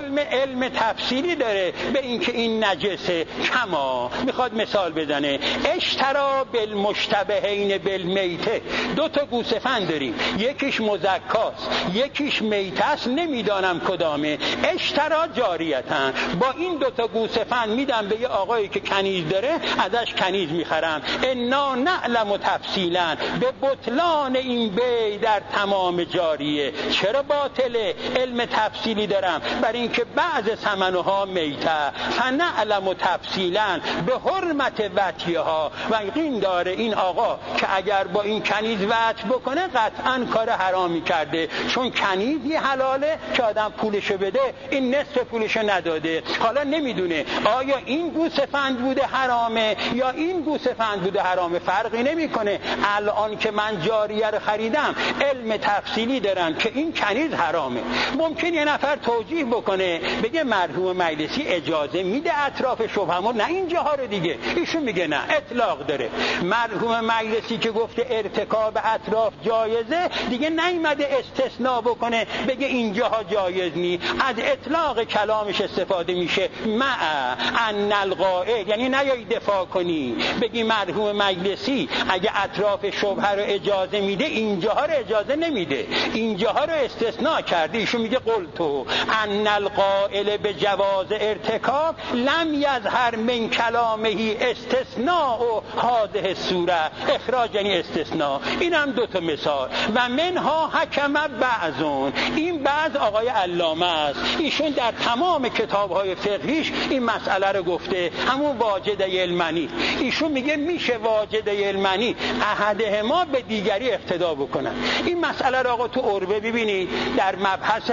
علم تفصیلی داره به این که این نجسه. کما میخواد مثال بزنه، اشترا بالمشتبهین بالمیته. دو تا گوسفند داریم، یکیش مزکاست یکیش میتست، نمیدانم کدامه. اشترا جاریتن، با این دو تا گوسفند میدم به یه آقایی که کنیز داره، ازش کنیز میخرم. انا نعلم تفصیلا به بطلان این بی در تمام جاریه. چرا باطله؟ علم تفصیلی دارم برای اینکه بعض ثمنها میته، فنعلم تفصیلا به حرمت وطیها. و این داره این آقا که اگر با این کنیز وطی بکنه قطعا کار حرامی کرده، چون کنیزی حلاله که آدم پولشو بده، این نصف پولشو نداده. حالا نمیدونه آیا این گوسفند بوده حرامه یا این گوسفند بوده حرامه، فرقی نمیکنه. الان که من جاریه رو خریدم علم تفصیلی دارن که این کنیز حرامه. ممکن یه نفر توجیه بکنه بگه مرحوم مجلسی اجازه میده اطراف شبهه، نه اینجاها رو دیگه. ایشون میگه نه، اطلاق داره. مرحوم مجلسی که گفته ارتکاب اطراف جایزه دیگه نیامده استثناء بکنه بگه اینجاها جایز نی، از اطلاق کلامش استفاده میشه. مع ان القائل، یعنی نیایی دفاع کنی بگی مرحوم مجلسی اگه اطراف شبهه رو اجازه میده اینجاها رو اجازه نمیده، اینجاها رو استثناء کرده. ایشون میگه قلتو ان القائل به جواز ارتکاب لم یظهر من کلامه استثناء و هذه الصوره. اخراج یعنی استثناء. اینم دو تا مثال. و منها حکم بعضون، این بعض آقای علامه است، ایشون در تمام کتاب‌های فقهیش این مسئله رو گفته، همون واجده المنی. ایشون میگه میشه واجده المنی احدهما به دیگری اقتدا بکنن. این مسئله رو آقا تو عربه ببینید، در مبحث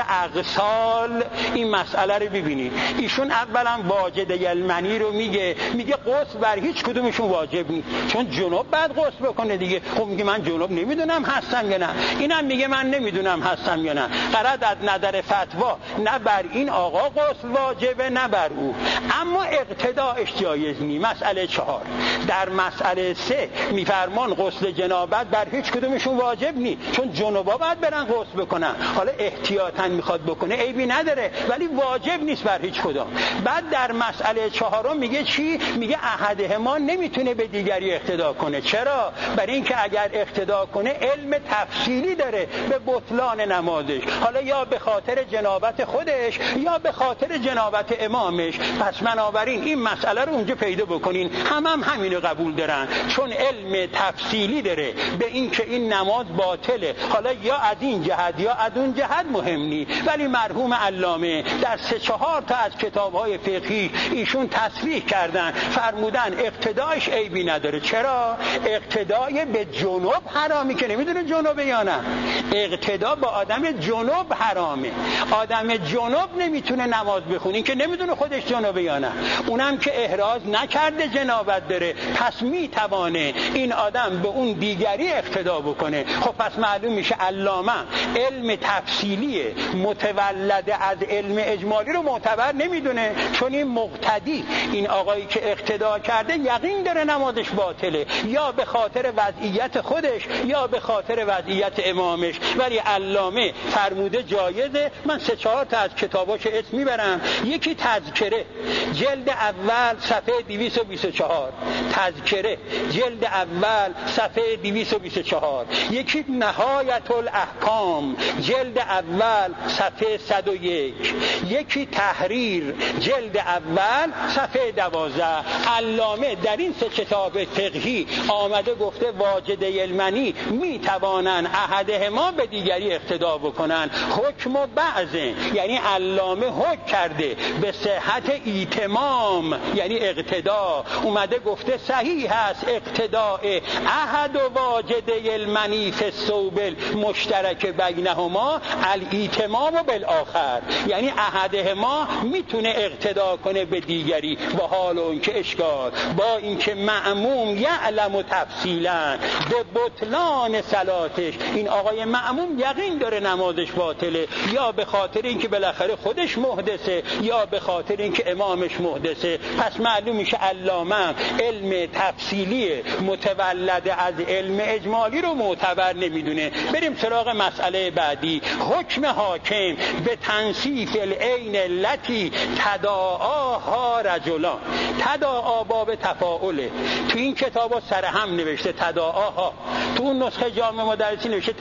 اغسال این مسئله رو ببینید. ایشون اولا واجده المنی رو میگه غسل بر هیچ کدومشون واجب نیست، چون جنوب بعد غسل بکنه دیگه. خب میگه من جنوب نمیدونم هستم یا نه، اینم میگه من نمیدونم هستم یا نه. قرار از نظر فتوا نه بر این آقا غسل واجبه نه بر او، اما اقتداءش جایز نی. مسئله 4. در مسئله 3 میفرمان غسل جنابت بر هیچ کدومشون واجب نی، چون جنوبا باید برن غسل بکنن. حالا احتیاطاً میخواد بکنه عیبی نداره، ولی واجب نیست بر هیچ کدوم. بعد در مسئله 4 میگه چی؟ میگه احدهما نمیتونه به دیگری اقتدا کنه. چرا؟ برای اینکه اگر اقتدا کنه علم تفصیلی داره به بطلان نمازش، حالا یا به خاطر جنابت خودش یا به خاطر جنابت امامش. پس بنابراین این مسئله رو اونجا پیدا بکنین، همینو قبول دارن، چون علم تفصیلی داره به این که این نماز باطله. حالا یا از این جهت یا از اون جهت مهم نی، ولی مرحوم علامه در 3-4 تا از کتاب‌های فقهی ایشون تصریح کردن، فرمودن اقتداش عیبی نداره. چرا؟ اقتدای به جنوب حرامی که نمیدونه جنوبه یا نه. اقتدا با آدم جنوب حرامه. آدم جنوب نمیتونه نماز بخونه که نمیدونه خودش جنوبه یا نه. اونم که احراز نکرده جنابت داره، پس میتوانه این آدم به اون دیگری اقتدا بکنه. خب پس معلوم میشه علامه علم تفصیلی متولد از علم اجمالی رو معتبر نمیدونه، چون این مقتدی، این آقایی که اقتدا کرده یقین داره نمازش باطله، یا به خاطر وضعیت خودش یا به خاطر وضعیت امامش. ولی علامه فرموده جایزه. من 3-4 تا از کتاباش اسم میبرم. یکی تذکره جلد اول صفحه 224، تذکره جلد اول صفحه 224. یکی نهایت الاحکام جلد اول صفحه 101. یکی تحریر جلد اول صفحه 12. علامه در این 3 کتاب فقهی آمده گفته واجده المنی میتوانن احدهما به دیگری اقتدا بکنن. حکم و بعضه، یعنی علامه حکم کرده به صحت ایتمام، یعنی اقتدا. اومده گفته صحیح هست اقتداء احد و واجده المنی فی الثوب المشترک بینهما الایتمام بالآخر، یعنی احدهما میتونه اقتدا کنه به دیگری با حال اون که اشکال، با اینکه مأموم یعلم و تفصیلا به بطلان صلاتش. این آقای مأموم یقین داره نمازش باطله، یا به خاطر اینکه بالاخره خودش محدثه یا به خاطر اینکه امامش محدثه. پس معلوم میشه علامه علم تفصیلی متولد از علم اجمالی رو معتبر نمیدونه. بریم سراغ مسئله بعدی. حکم حاکم به تنصیف العین التي تداعاها رجلان. تداعا باب تفاعله، تو این کتابا سر هم نوشته تداعاها، تو اون نسخه جامع مدرسی نوشته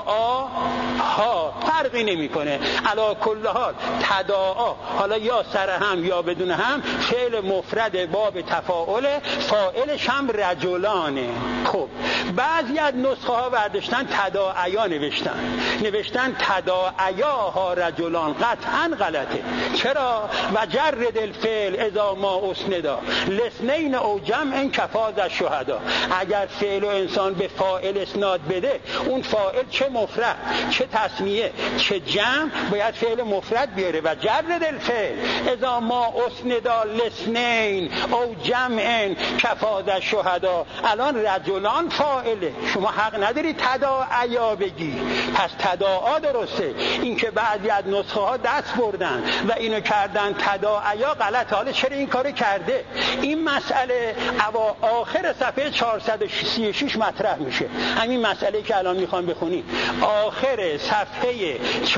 تداعاها، فرقی نمیکنه. علی کل حال تداعا حالا یا سر هم یا بدون هم فعل مفرد باب تفاعله، فاعلش هم رجلانه. خب بعضی از نسخه ها برداشتن تداعیا نوشتن تداعیاها رجلان. قطعا غلطه. چرا؟ و جرد الفعل اذا ما اسندا لسنین او جمع کفاز الشهدا. اگر فعل و انسان به فاعل اسناد بده، اون فاعل چه مفرد چه تثنیه چه جمع باید فعل مفرد بیاره. و جرد الفعل اذا ما اسندا لسنین او جمع کفاز الشهدا. الان رجلان فاعله، شما حق نداری تداعیا بگی، پس تداعا درسته. این که بعضی از نسخه ها دست بردن و اینو کردن تداعیا غلط. حالا چرا این کارو کرده؟ این مسئله آخر صفحه 436 مطرح میشه. همین مسئله که الان میخوام بخونی آخر صفحه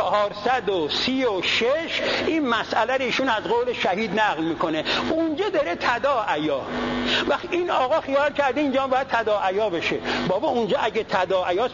436 این مسئله رو ایشون از قول شهید نقل میکنه. اونجا داره تداعیا. وقت این آقا خیال کرده اینجا باید تداعیا بشه. بابا اونجا اگه تداعیاست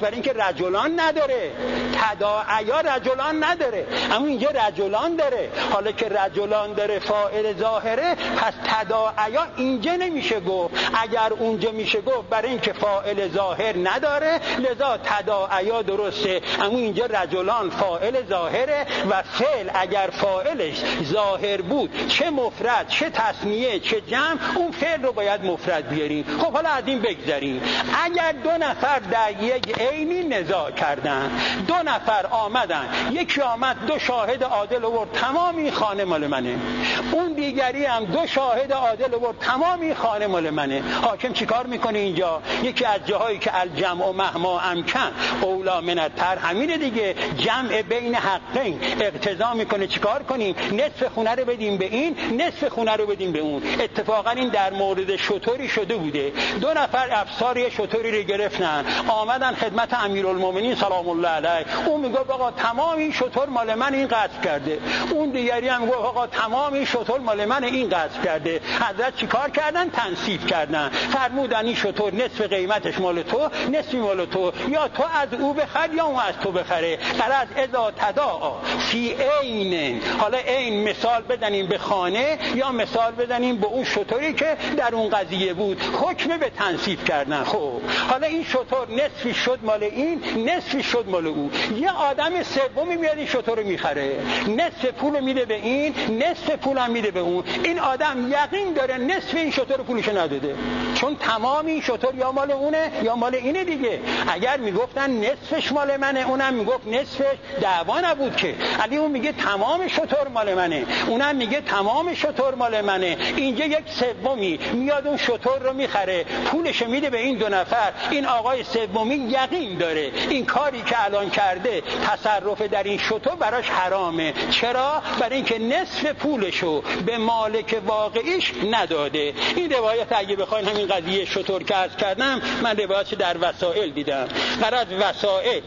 برای اینکه رجلان نداره، تداعیا رجلان نداره، اما اینجا رجلان داره. حالا که رجلان داره فاعل ظاهره، پس تداعیا اینجا نمیشه گفت. اگر اونجا میشه گفت برای اینکه فاعل ظاهر نداره لذا تداعیا درسته، اما اینجا رجلان فاعل ظاهره و فعل اگر فاعلش ظاهر بود چه مفرد چه تثنیه چه جمع اون فعل رو باید مفرد بیاریم. خب حالا از این بگذریم. اگر دو نفر در یک عینی نزاع کردن، دو نفر آمدن، یکی آمد دو شاهد عادل آورد تمام این خانه مال منه، اون دیگری هم دو شاهد عادل آورد تمام این خانه مال منه، حاکم چیکار میکنه اینجا؟ یکی از جاهایی که الجمع و مهما امکن اولا من التر، همینه دیگه، جمع بین حقین اقتضا میکنه چیکار کنیم؟ نصف خونه رو بدیم به این، نصف خونه رو بدیم به اون. اتفاقا این در مورد شطوری شده بوده، دو نفر افسار یه شطوری رو گرفتن، آمدن خدمت امیرالمومنین سلام الله علیه، اون میگه آقا تمام این شطور مال من این غصب کرده، اون دیگری هم میگه آقا تمام این شطور مال من این غصب کرده. حضرت چیکار کردن؟ تنصیف کردن، فرمودن این شطور نصف قیمتش مال تو، نصف مال تو، یا تو از او بخر یا اون از تو بخره. غرض اذا تداعا فی عین، حالا عین مثال بزنیم به خانه یا مثال بزنیم به اون شطوری که در اون قضیه بود، حکم به تنصیف کردن. خب حالا این شطور نصفی شد مال این، نصفی شد مال او، یه آدم سومی میاد این شطور رو میخره، نصف پول میده به این، نصف پول هم میده به اون. این آدم یقین داره نصف این شطور پولش نداده، چون تمام این شطور یا مال اونه یا مال اینه دیگه. اگر میگفتن نصفش مال منه اونم میگفت نصفش، دعوا نبود که. علی اون میگه تمام شطور مال منه، اونم میگه تمام شطور مال منه. اینجا یک سومی میاد اون شطور رو میخره، پولش میده به این دو نفر. این آقای سومی یقین داره این کاری که الان کرده، تصرف در این شطور براش حرامه. چرا؟ برای اینکه نصف پولشو به مالک واقعیش نداده. این روایت اگه بخواین همین قضیه شطور که عرض کردم، من روایتش در وسائل دیدم. برای وسائل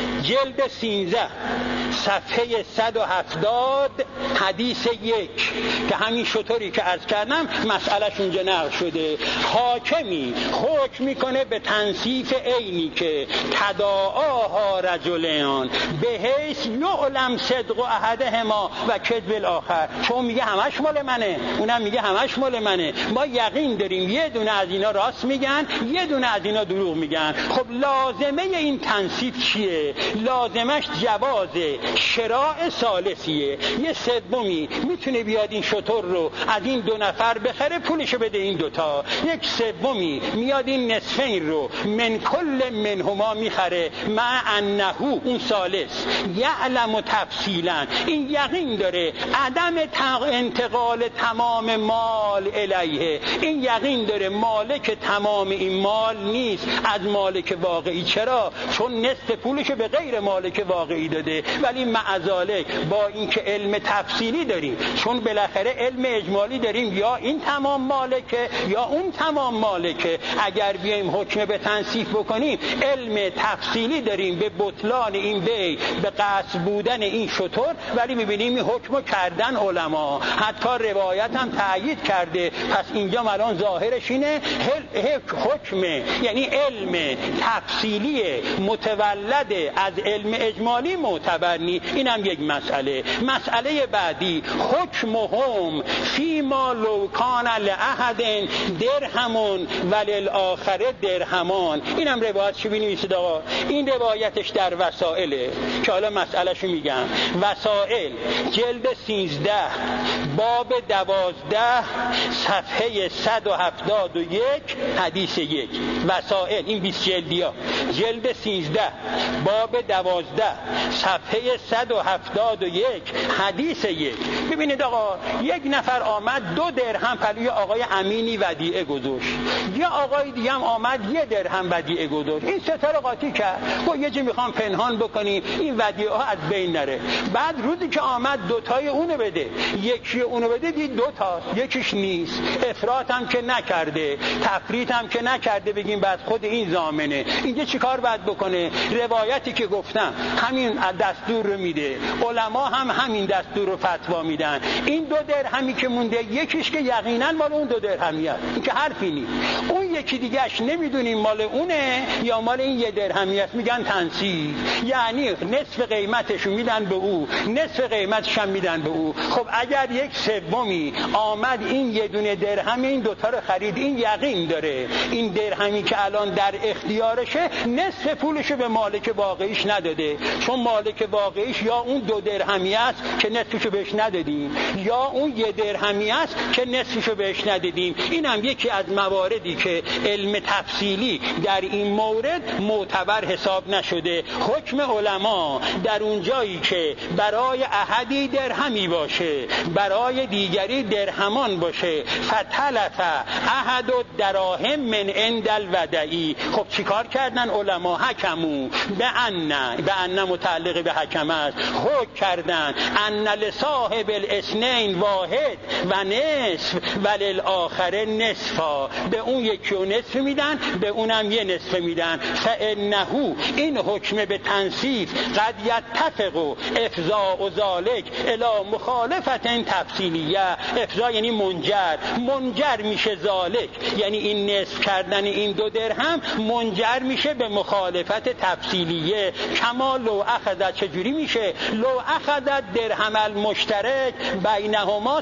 جلد 13 صفحه 170 حدیث 1 که همین شطوری که عرض کردم مسئلهش اونجا نقل شده. حاکمی حکم میکنه به تنصیف عینی که تداعاها رجلان به حیث یعلم صدق احدهما و کذب الاخر، چون میگه همش مال منه اونم میگه همش مال منه، ما یقین داریم یه دونه از اینا راست میگن یه دونه از اینا دروغ میگن. خب لازمه این تنصیف چیه؟ لازمش جواز شراء ثالثیه. یه سومی میتونه بیاد این شطور رو از این دو نفر بخره، پولشو بده این دوتا. یک سومی میاد این نصفین رو من کل منهما میخره، مع انه اون ثالث یعلم تفصیلا، این یقین داره عدم انتقال تمام مال الیه، این یقین داره مالک تمام این مال نیست از مالک واقعی. چرا؟ چون نصف پولشو به غیر مالک واقعی داده. ولی معذالک با اینکه علم تفصیلی داریم، چون بالاخره علم اجمالی داریم، یا این تمام مالکه یا اون تمام مالکه، اگر بیایم حکم به تنصیف بکنیم علم تفصیلی داریم به بطلان این بیع، به قصد بودن این شطور، ولی میبینیم این حکمو کردن علما، حتی روایت هم تأیید کرده. پس اینجا الان ظاهرش اینه حکم، یعنی علم تفصیلی متولد از علم اجمالی معتبر نی. اینم یک مسئله. مسئله بعدی حکمهم فیما لو کان لأحد درهم وللآخر درهمان. اینم روایتش بنویسید آقا، این روایتش در وسائله که حالا مسئلهشو میگم. وسائل جلد 13 باب 12 صفحه 171 حدیث 1. وسائل این 20 جلدیا، جلد 13 باب 12 صفحه 171 حدیث 1. ببینید آقا، یک نفر آمد 2 درهم پلوی آقای امینی ودیعه گذاشت، یه آقای دیگه هم آمد 1 درهم ودیعه گذاشت. این ستا رو قاطی کرد، با یه جا میخوام پنهان بکنیم این ودیعه ها از بین نره. بعد روزی که آمد 2 تای اونو بده، یکی اونو بده، دید 2 تا، یکیش نیست. افراط هم که نکرده، تفریط هم که نکرده بگیم بعد خود این ضامنه. اینجا چیکار باید بکنه؟ روایتی که گفتم همین دستور رو میده، علما هم همین دستور رو فتوا میدن. این 2 درهمی که مونده، یکیش که یقینا مال اون 2 درهمیه، این که حرفی نیست. اون یکی دیگهش نمیدونیم مال اونه یا مال این یه درهمی است، میگن تنصیف، یعنی نصف قیمتشو میدن به او، نصف قیمتش هم میدن به او. خب اگر یک سومی آمد این یه دونه درهم این دوتا رو خرید، این یقین داره این درهمی که الان در اختیارشه نصف پولشو به مالک واقعیش نداده، چون مالک واقعیش یا اون دو درهمی است که نصفشو بهش ندادیم یا اون یه درهمی است که نصفشو بهش ندادیم. این هم یکی از مواردی که علم تفصیلی در این مورد معتبر حساب نشده. حکم علما در اون جایی که برای احدی درهمی باشه برای دیگری درهمان باشه، فتلف احد الدراهم من عند الودعی. خب چیکار کردن علما؟ حکمو به ان متعلق به حکم است، حکم کردن ان لصاحب الاثنین واحد و نصف وللآخر نصفا، به اون یکی و نصف میدن به اونم یه نصف میدن. فانه این حکم به تنصیف قد یتفق افضاء ذلک الی مخالفت تفصیلیه. افضاء یعنی منجر میشه ذالک، یعنی این نصف کردن این دو درهم منجر میشه به مخالفت تفصیلیه. کما لو اخذت، چجوری میشه؟ لو اخذت درهم المشترک بینهما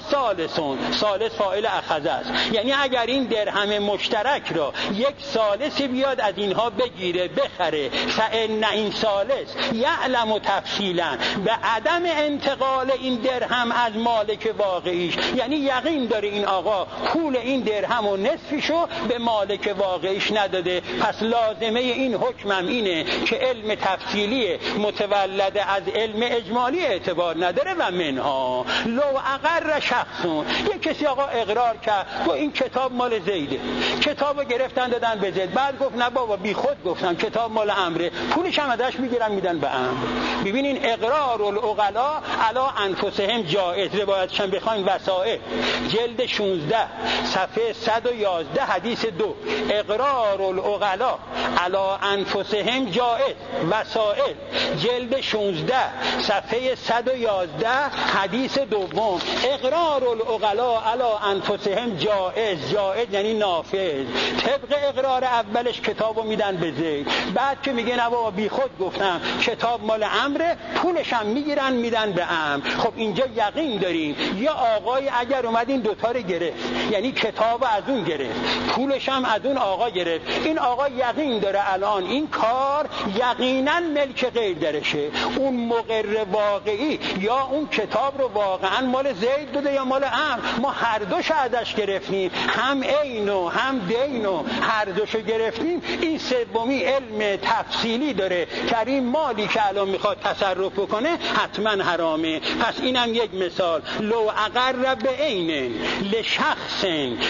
ثالث فاعل اخذ است، یعنی اگر این درهم مشترک را یک ثالثی بیاد از اینها بگیره بخره، فان این ثالث یعلم تفصیلا به عدم انتقال این درهم از مالک واقعیش، یعنی یقین داره این آقا پول این درهم و نصفشو به مالک واقعیش نداده. پس لازمه این حکمم اینه که علم تفصیلی متولد از علم اجمالی اعتبار نداره. و منها لو اقر شخصون، یک کسی آقا اقرار کرد گفت این کتاب مال زیده، کتابو گرفتن دادن به زید، بعد گفت نه بابا بی خود گفتم کتاب مال عمره، پولش هم ازش میگیرن میدن به عمرو. ببینین اقرار العقلاء علی انفسهم جائز. روایتش هم بخواین وسائل جلد 16 صفحه 111 حدیث 2، اقرار العقلاء علی انفسهم جائز، وسائل جلد 16 صفحه 111 حدیث دوم، اقرار العقلاء علی انفسهم جائز یعنی نافذ. طبق اقرار اولش کتابو میدن به زید، بعد که میگه نه بابا بی خود گفتم کتاب مال عمره، پولش هم میگیرن میدن به عمرو. خب اینجا یقین داریم یه آقای اگر اومد این دوتا رو گرفت، یعنی کتاب از اون گرفت پولش هم از اون آقا گرفت، این آقا یقین داره الان این کار یقینا ملک غیر درشه، اون مقر واقعی یا اون کتاب رو واقعا مال زید بوده یا مال عمرو، ما هر دوشو ازش گرفتیم، هم عین و هم دین و هر دوشو گرفتیم. این سومی علم تفصیلی داره که این مالی که الان میخواد تصرف بکنه حتما حرامه. پس اینم یک مثال. لو اقر به عین لشخص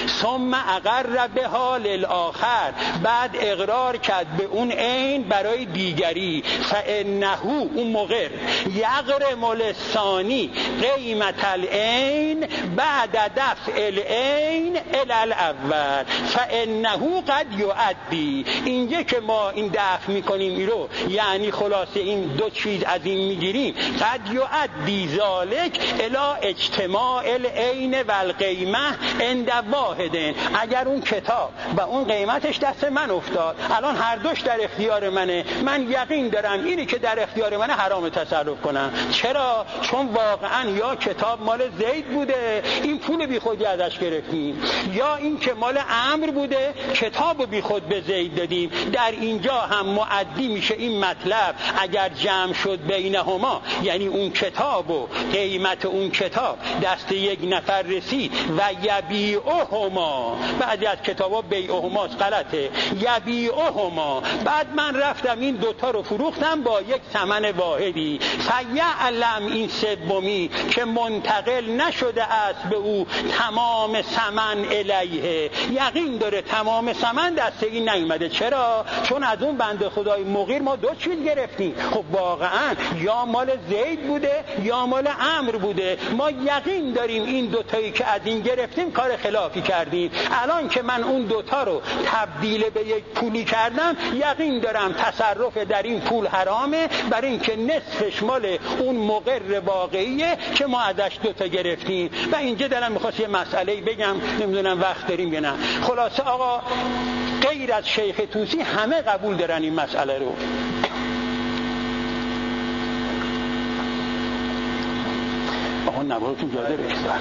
ثم اقر به حال الاخر، بعد اقرار کرد به اون عین برای دیگری، فانه اون مقر یغرم الثانی قیمت العین بعد دفع العین الی الاول فانه قد یؤدی. اینجا که ما این دفع میکنیم این رو، یعنی خلاصه این دو چیز از این میگیریم، قد یؤدی ذالک الی اجتماع العین و القیمه عند واحد. اگر اون کتاب و اون قیمتش دست من افتاد، الان هر دوش در اختیار منه، من یقین دارم اینی که در اختیار منه حرام تصرف کنم. چرا؟ چون واقعا یا کتاب مال زید بوده این پول بی خودی ازش گرفتیم، یا این که مال عمرو بوده کتاب بی خود به زید دادیم. در اینجا هم معدی میشه این مطلب اگر جمع شد بینهما، یعنی اون کتاب و قیمت اون کتاب دست یک نفر رسید و یبیعهما، بعضی از کتابا بیعهما غلطه، یبیعهما، بعد من رفتم این دوتا رو فروختم با یک ثمن واحدی، فیعلم این سومی که منتقل نشده است به او تمام ثمن الیه، یقین داره تمام ثمن دست این نیومده. چرا؟ چون از اون بنده خدای مغیر ما دو چیز گرفتیم، خب واقعا یا مال زید بوده یا مال عمرو بوده، ما یقین داریم این دوتایی که از این گرفتیم کار خلافی کردیم. الان که من اون دوتا رو تبدیل به یک پولی کردم، یقین دارم تصرف در این پول حرامه، برای اینکه نصفش مال اون مقر واقعیه که ما ازش دوتا گرفتیم. و اینجا دارم میخواست یه مسئله بگم، نمیدونم وقت داریم یا نه. خلاصه آقا غیر از شیخ طوسی همه قبول دارن این مسئله رو. آقا نوارتون جاده رسید.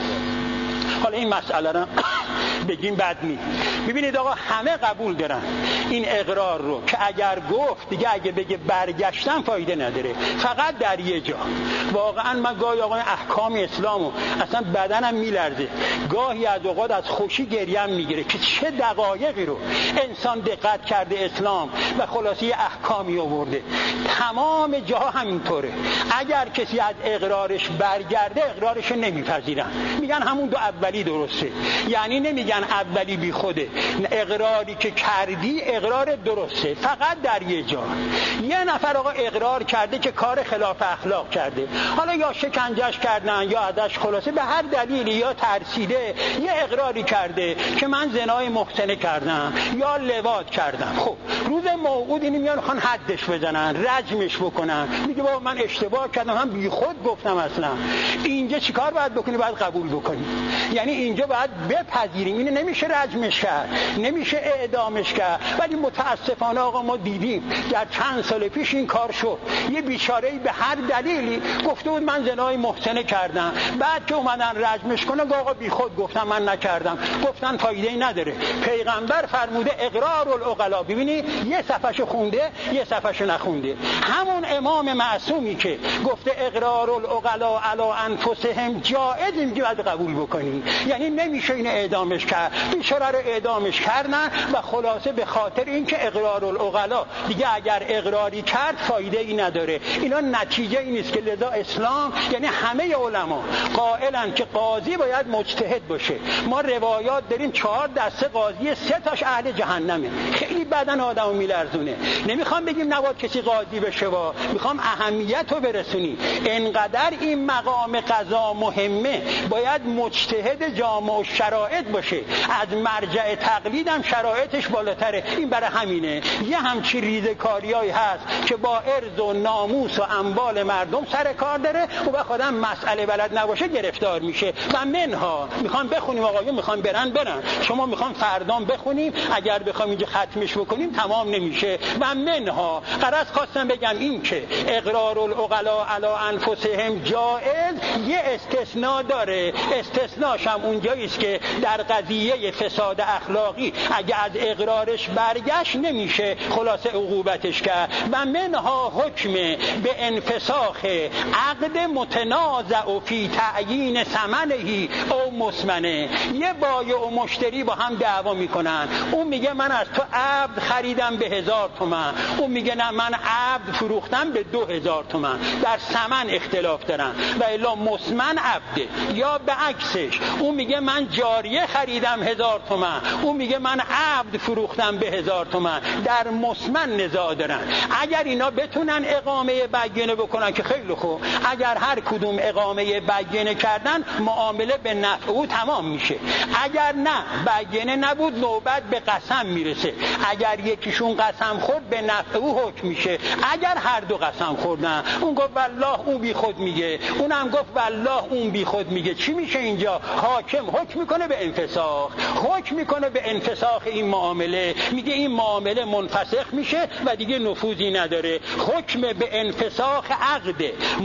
حالا این مسئله رو بگیم بد نیست. ببینید آقا همه قبول دارن این اقرار رو که اگر گفت دیگه اگه بگه برگشتن فایده نداره، فقط در یه جا. واقعا من گاهی آقا احکام اسلامو اصلا بدنم میلرزه، گاهی از اوقات از خوشی گریم میگیره که چه دقایقی رو انسان دقت کرده اسلام و خلاصه احکامی آورده. تمام جاها همینطوره. اگر کسی از اقرارش برگرده اقرارش نمیپذیرن، میگن همون دو اولی درسته. یعنی نمیگن اولی بی خوده، اقراری که کردی اقرار درسته، فقط در یه جا. یه نفر آقا اقرار کرده که کار خلاف اخلاق کرده، حالا یا شکنجهش کردن یا ازش خلاصه به هر دلیلی یا ترسیده یه اقراری کرده که من زنای محسنه کردم یا لواط کردم. خب روز موعود اینو میان خان حدش بزنن، رجمش بکنن، میگه بابا من اشتباه کردم، من بی خود گفتم. اصلا اینجا چیکار باید بکنی؟ باید قبول بکنی. یعنی اینجا باید بپذیریم اینو نمیشه رجمش کرد، نمیشه اعدامش کرد. ولی متاسفانه آقا ما دیدیم در چند سال پیش این کار شد. یه بیچاره‌ای به هر دلیلی گفته بود من زنای محسنه کردم، بعد که اومدن رجمش کنه آقا بی خود گفتم من نکردم. گفتن فایده‌ای نداره. پیغمبر فرموده اقرار العقلا. ببینی یه صفحه‌شو خونده یه صفحه‌شو نخونده. همون امام معصومی که گفته اقرار العقلا علی انفسهم جائز، اینجا باید قبول بکنی. یعنی نمیشه این اعدامش کرد. بیچاره رو اعدامش کردن و خلاصه به خاطر اینکه اقرار العقلا دیگه اگر اقراری کرد فایده ای نداره. اینا نتیجه این است که لذا اسلام یعنی همه علما قائلن که قاضی باید مجتهد باشه. ما روایات داریم 4 دسته قاضی 3 تاش اهل جهنمه. خیلی بدن آدمو میلرزونه. نمیخوام بگیم نباید کسی قاضی بشه، میخوام اهمیت رو برسونی. انقدر این مقام قضا مهمه، باید مجتهد جامع و شرایط باشه. از مرجع تقلیدم شرایطش بالاتره. این برای همینه یه همچین ریزکاریایی هست که با عرض و ناموس و اموال مردم سر کار داره و به خودم مسئله بلد نباشه گرفتار میشه. و منها میخوام بخونیم آقایون، میخوام برن شما میخوام فردام بخونیم، اگر بخوام اینجا ختمش بکنیم تمام نمیشه. و منها غرض خواستم بگم این که اقرار العقلا علی انفسهم جائز یه استثناء داره. استثناءش هم اونجایی است که در قضیه فساد اخلاقی اگه از اقرارش برگشت نمیشه خلاصه عقوبتش کرد. و منها حکم به انفساخ عقد متنازع فی تعیین ثمنه او مسمنه. یه بایع و مشتری با هم دعوا میکنن، اون میگه من از تو عبد خریدم به 1000 تومان، اون میگه نه من عبد فروختم به 2000 تومان. در ثمن اختلاف دارن و الا مسمن عبده. یا به عکسش اون میگه من جاریه خریدم 1000 تومان، اون میگه من عبد فروختم به 1000 تومان. در مسمن نزاع دارن. اگر اینا بتونن اقامه بیانه بکنن که خیلی خوب، اگر هر کدوم اقامه بیانه کردن معامله به نفع او تمام میشه. اگر نه بیانه نبود نوبت به قسم میرسه. اگر یکیشون قسم خورد به نفع او حکم میشه. اگر هر دو قسم خوردن، اون گفت والله اون بی خود میگه، اونم گفت والله اون بی خود میگه، چی میشه اینجا؟ حاکم حکم میکنه به انفساخ، حکم میکنه به انفساخ این معامله، میگه این معامله منفسخ میشه و دیگه نفوذی نداره. حکم به انفساخ عقد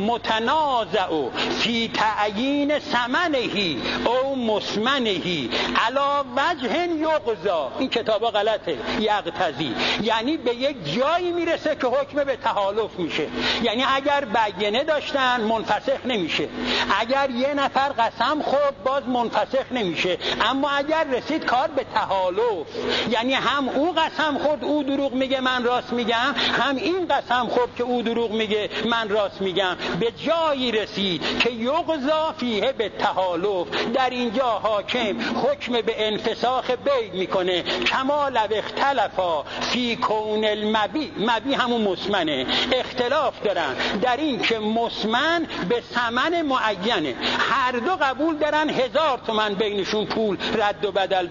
متنازع فی تعیین ثمنه او مسمنه علی وجه یقضا. این کتابا غلطه. یقتضی یعنی به یک جایی میرسه که حکم به تحالف میشه. یعنی اگر بیانه داشتن منفسخ نمیشه، اگر یه نفر قسم خورد باز منفسخ نمیشه. اما اگر رسید کار به تحالف، یعنی هم او قسم خورد او دروغ میگه من راست میگم، هم این قسم خورد که او دروغ میگه من راست میگم، به جایی رسید که یقضا فیه به تحالف. در اینجا حاکم حکم به انفساخ بیع میکنه. کما لو اختلفا فی کون المبی، مبی همون مسمنه، اختلاف دارن در این که مسمن به ثمن معینه. هر دو قبول دارن 1000 تومان بینشون پول رد و بدل بد بشه.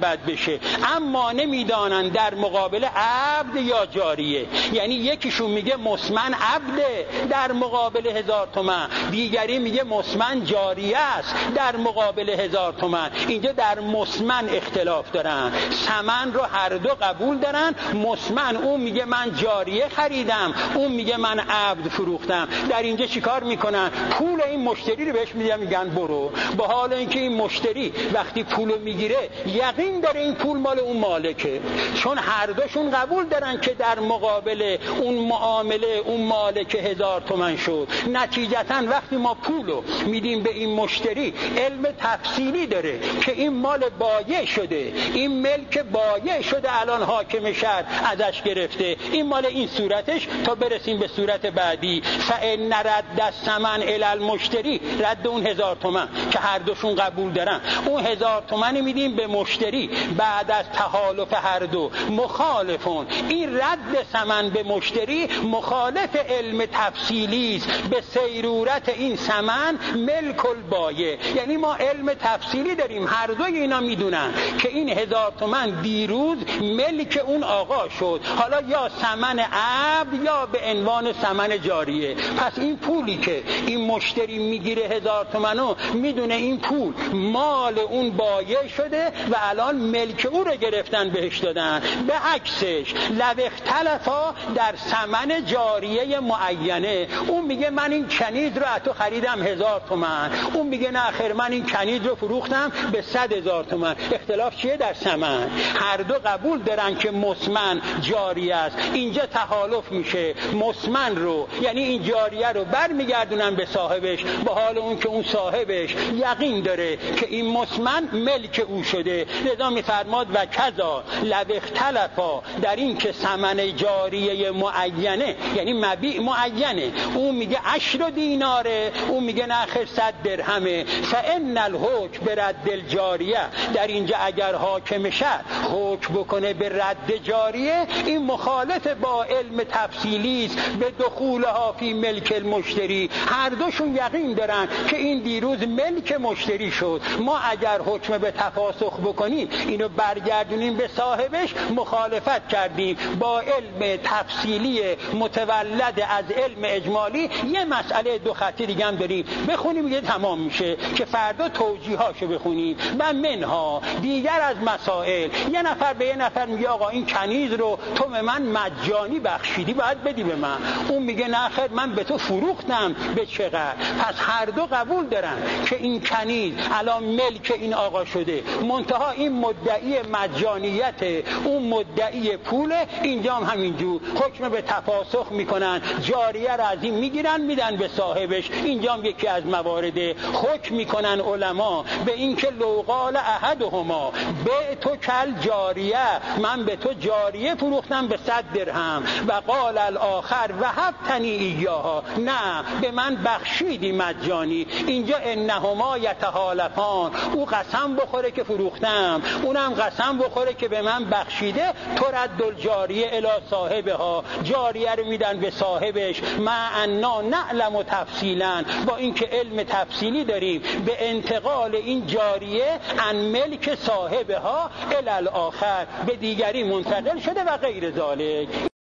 میشه، اما نمیدانن در مقابل عبد یا جاریه. یعنی یکیشون میگه مسمن عبده در مقابل 1000 تومان، دیگری میگه مسمن جاریه است در مقابل 1000 تومان. اینجا در مسمن اختلاف دارن، ثمن رو هر دو قبول دارن. مسمن اون میگه من جاریه خریدم، اون میگه من عبد فروختم. در اینجا چیکار میکنن؟ پول این مشتری رو بهش میدن، میگن برو، با حال اینکه این مشتری وقتی پولو میگیره یقین داره این پول مال اون مالکه، چون هر دوشون قبول دارن که در مقابل اون معامله اون مالک 1000 تومان شد. نتیجتا وقتی ما پولو میدیم به این مشتری، علم تفصیلی داره که این مال بایع شده، این ملک بایع شده، الان حاکم شهر ازش گرفته، این مال این صورتش، تا برسیم به صورت بعدی فإن رد الثمن الی المشتری، رد اون 1000 تومان که هر دوشون قبول دارن، اون 1000 تومانی میدیم به مشتری بعد از تحالف هر دو مخالفون. این رد ثمن به مشتری مخالف علم تفصیلی است به سیرورت این ثمن ملک البایع. یعنی ما علم تفصیلی داریم، هر دوی اینا میدونن که این 1000 تومان دیروز ملک اون آقا شد، حالا یا ثمن عبد یا به عنوان ثمن جاریه. پس این پولی که این مشتری میگیره 1000 تومانو، میدونه این پول مال اون بایع شده و الان ملک او رو گرفتن بهش دادن. به عکسش لو اختلفا در ثمن جاریه معینه، اون میگه من این کنیز رو از تو خریدم 1000 تومان، اون میگه نه خیر من این کنیز رو فروختم به 100,000 تومان. اختلاف چیه؟ در ثمن. هر دو قبول دارن که مسمن جاریه است. اینجا تحالف میشه، مسمن رو یعنی این جاریه رو برمیگردونن به صاحبش، با حال اون که اون صاحبش یقین داره که این مسمن ملک او شده. لذا میفرماد و کذا لو اختلفا در این که ثمن جاریه معینه، یعنی مبیع معینه، اون میگه 10 دیناره، اون میگه نه خیر 100 درهمه، فان الحکم برد الجاریه، در اینجا اگر حاکم شهر حکم بکنه به رد جاریه، این مخالف با علم تفصیلی است به دخولها فی ملک المشتری. هر دوشون یقین دارن که این دیروز ملک مشتری شد. ما اگر حکم به تفاسخ بکنیم، اینو برگردونیم به صاحبش، مخالفت کردیم با علم تفصیلی متولد از علم اجمالی. یه مسئله 2 خطی دیگه هم داریم، بخونیم یه تمام میشه که فردا توجیهاشو بخونیم. و منها دیگر از مسائل، یه نفر به یه نفر میگه آقا این کنیز رو تو به من مجانی بخشیدی، باید بدی به من. اون میگه نه خیر من به تو فروختم به چقدر. پس هر دو قبول دارن که این کنیز الان ملک این آقا شده، منتها این مدعی مجانیت، اون مدعی پوله. اینجا هم همینجور حکم به تفاسخ میکنن، جاریه را از این میگیرن میدن به صاحبش. اینجا هم یکی از موارد حکم میکنن علما به این که لو قال احدهما بعت کل جاریه، من به تو جاریه فروختم به 100 درهم، و قال الاخر وهبتنی ایاها، نه به من بخشیدی مجانی. اینجا انهما یتحالفان، او قسم بخوره که فروختم، اونم قسم بخوره که به من بخشیده. تو رد الجاریه الی صاحبها، جاریه رو میدن به صاحبش. مع انا نعلم تفصیلا، با اینکه علم تفصیلی داریم به انتقال این جاریه عن ملک صاحبها الی الاخر، به دیگری منتقل شده و غیر ذالک.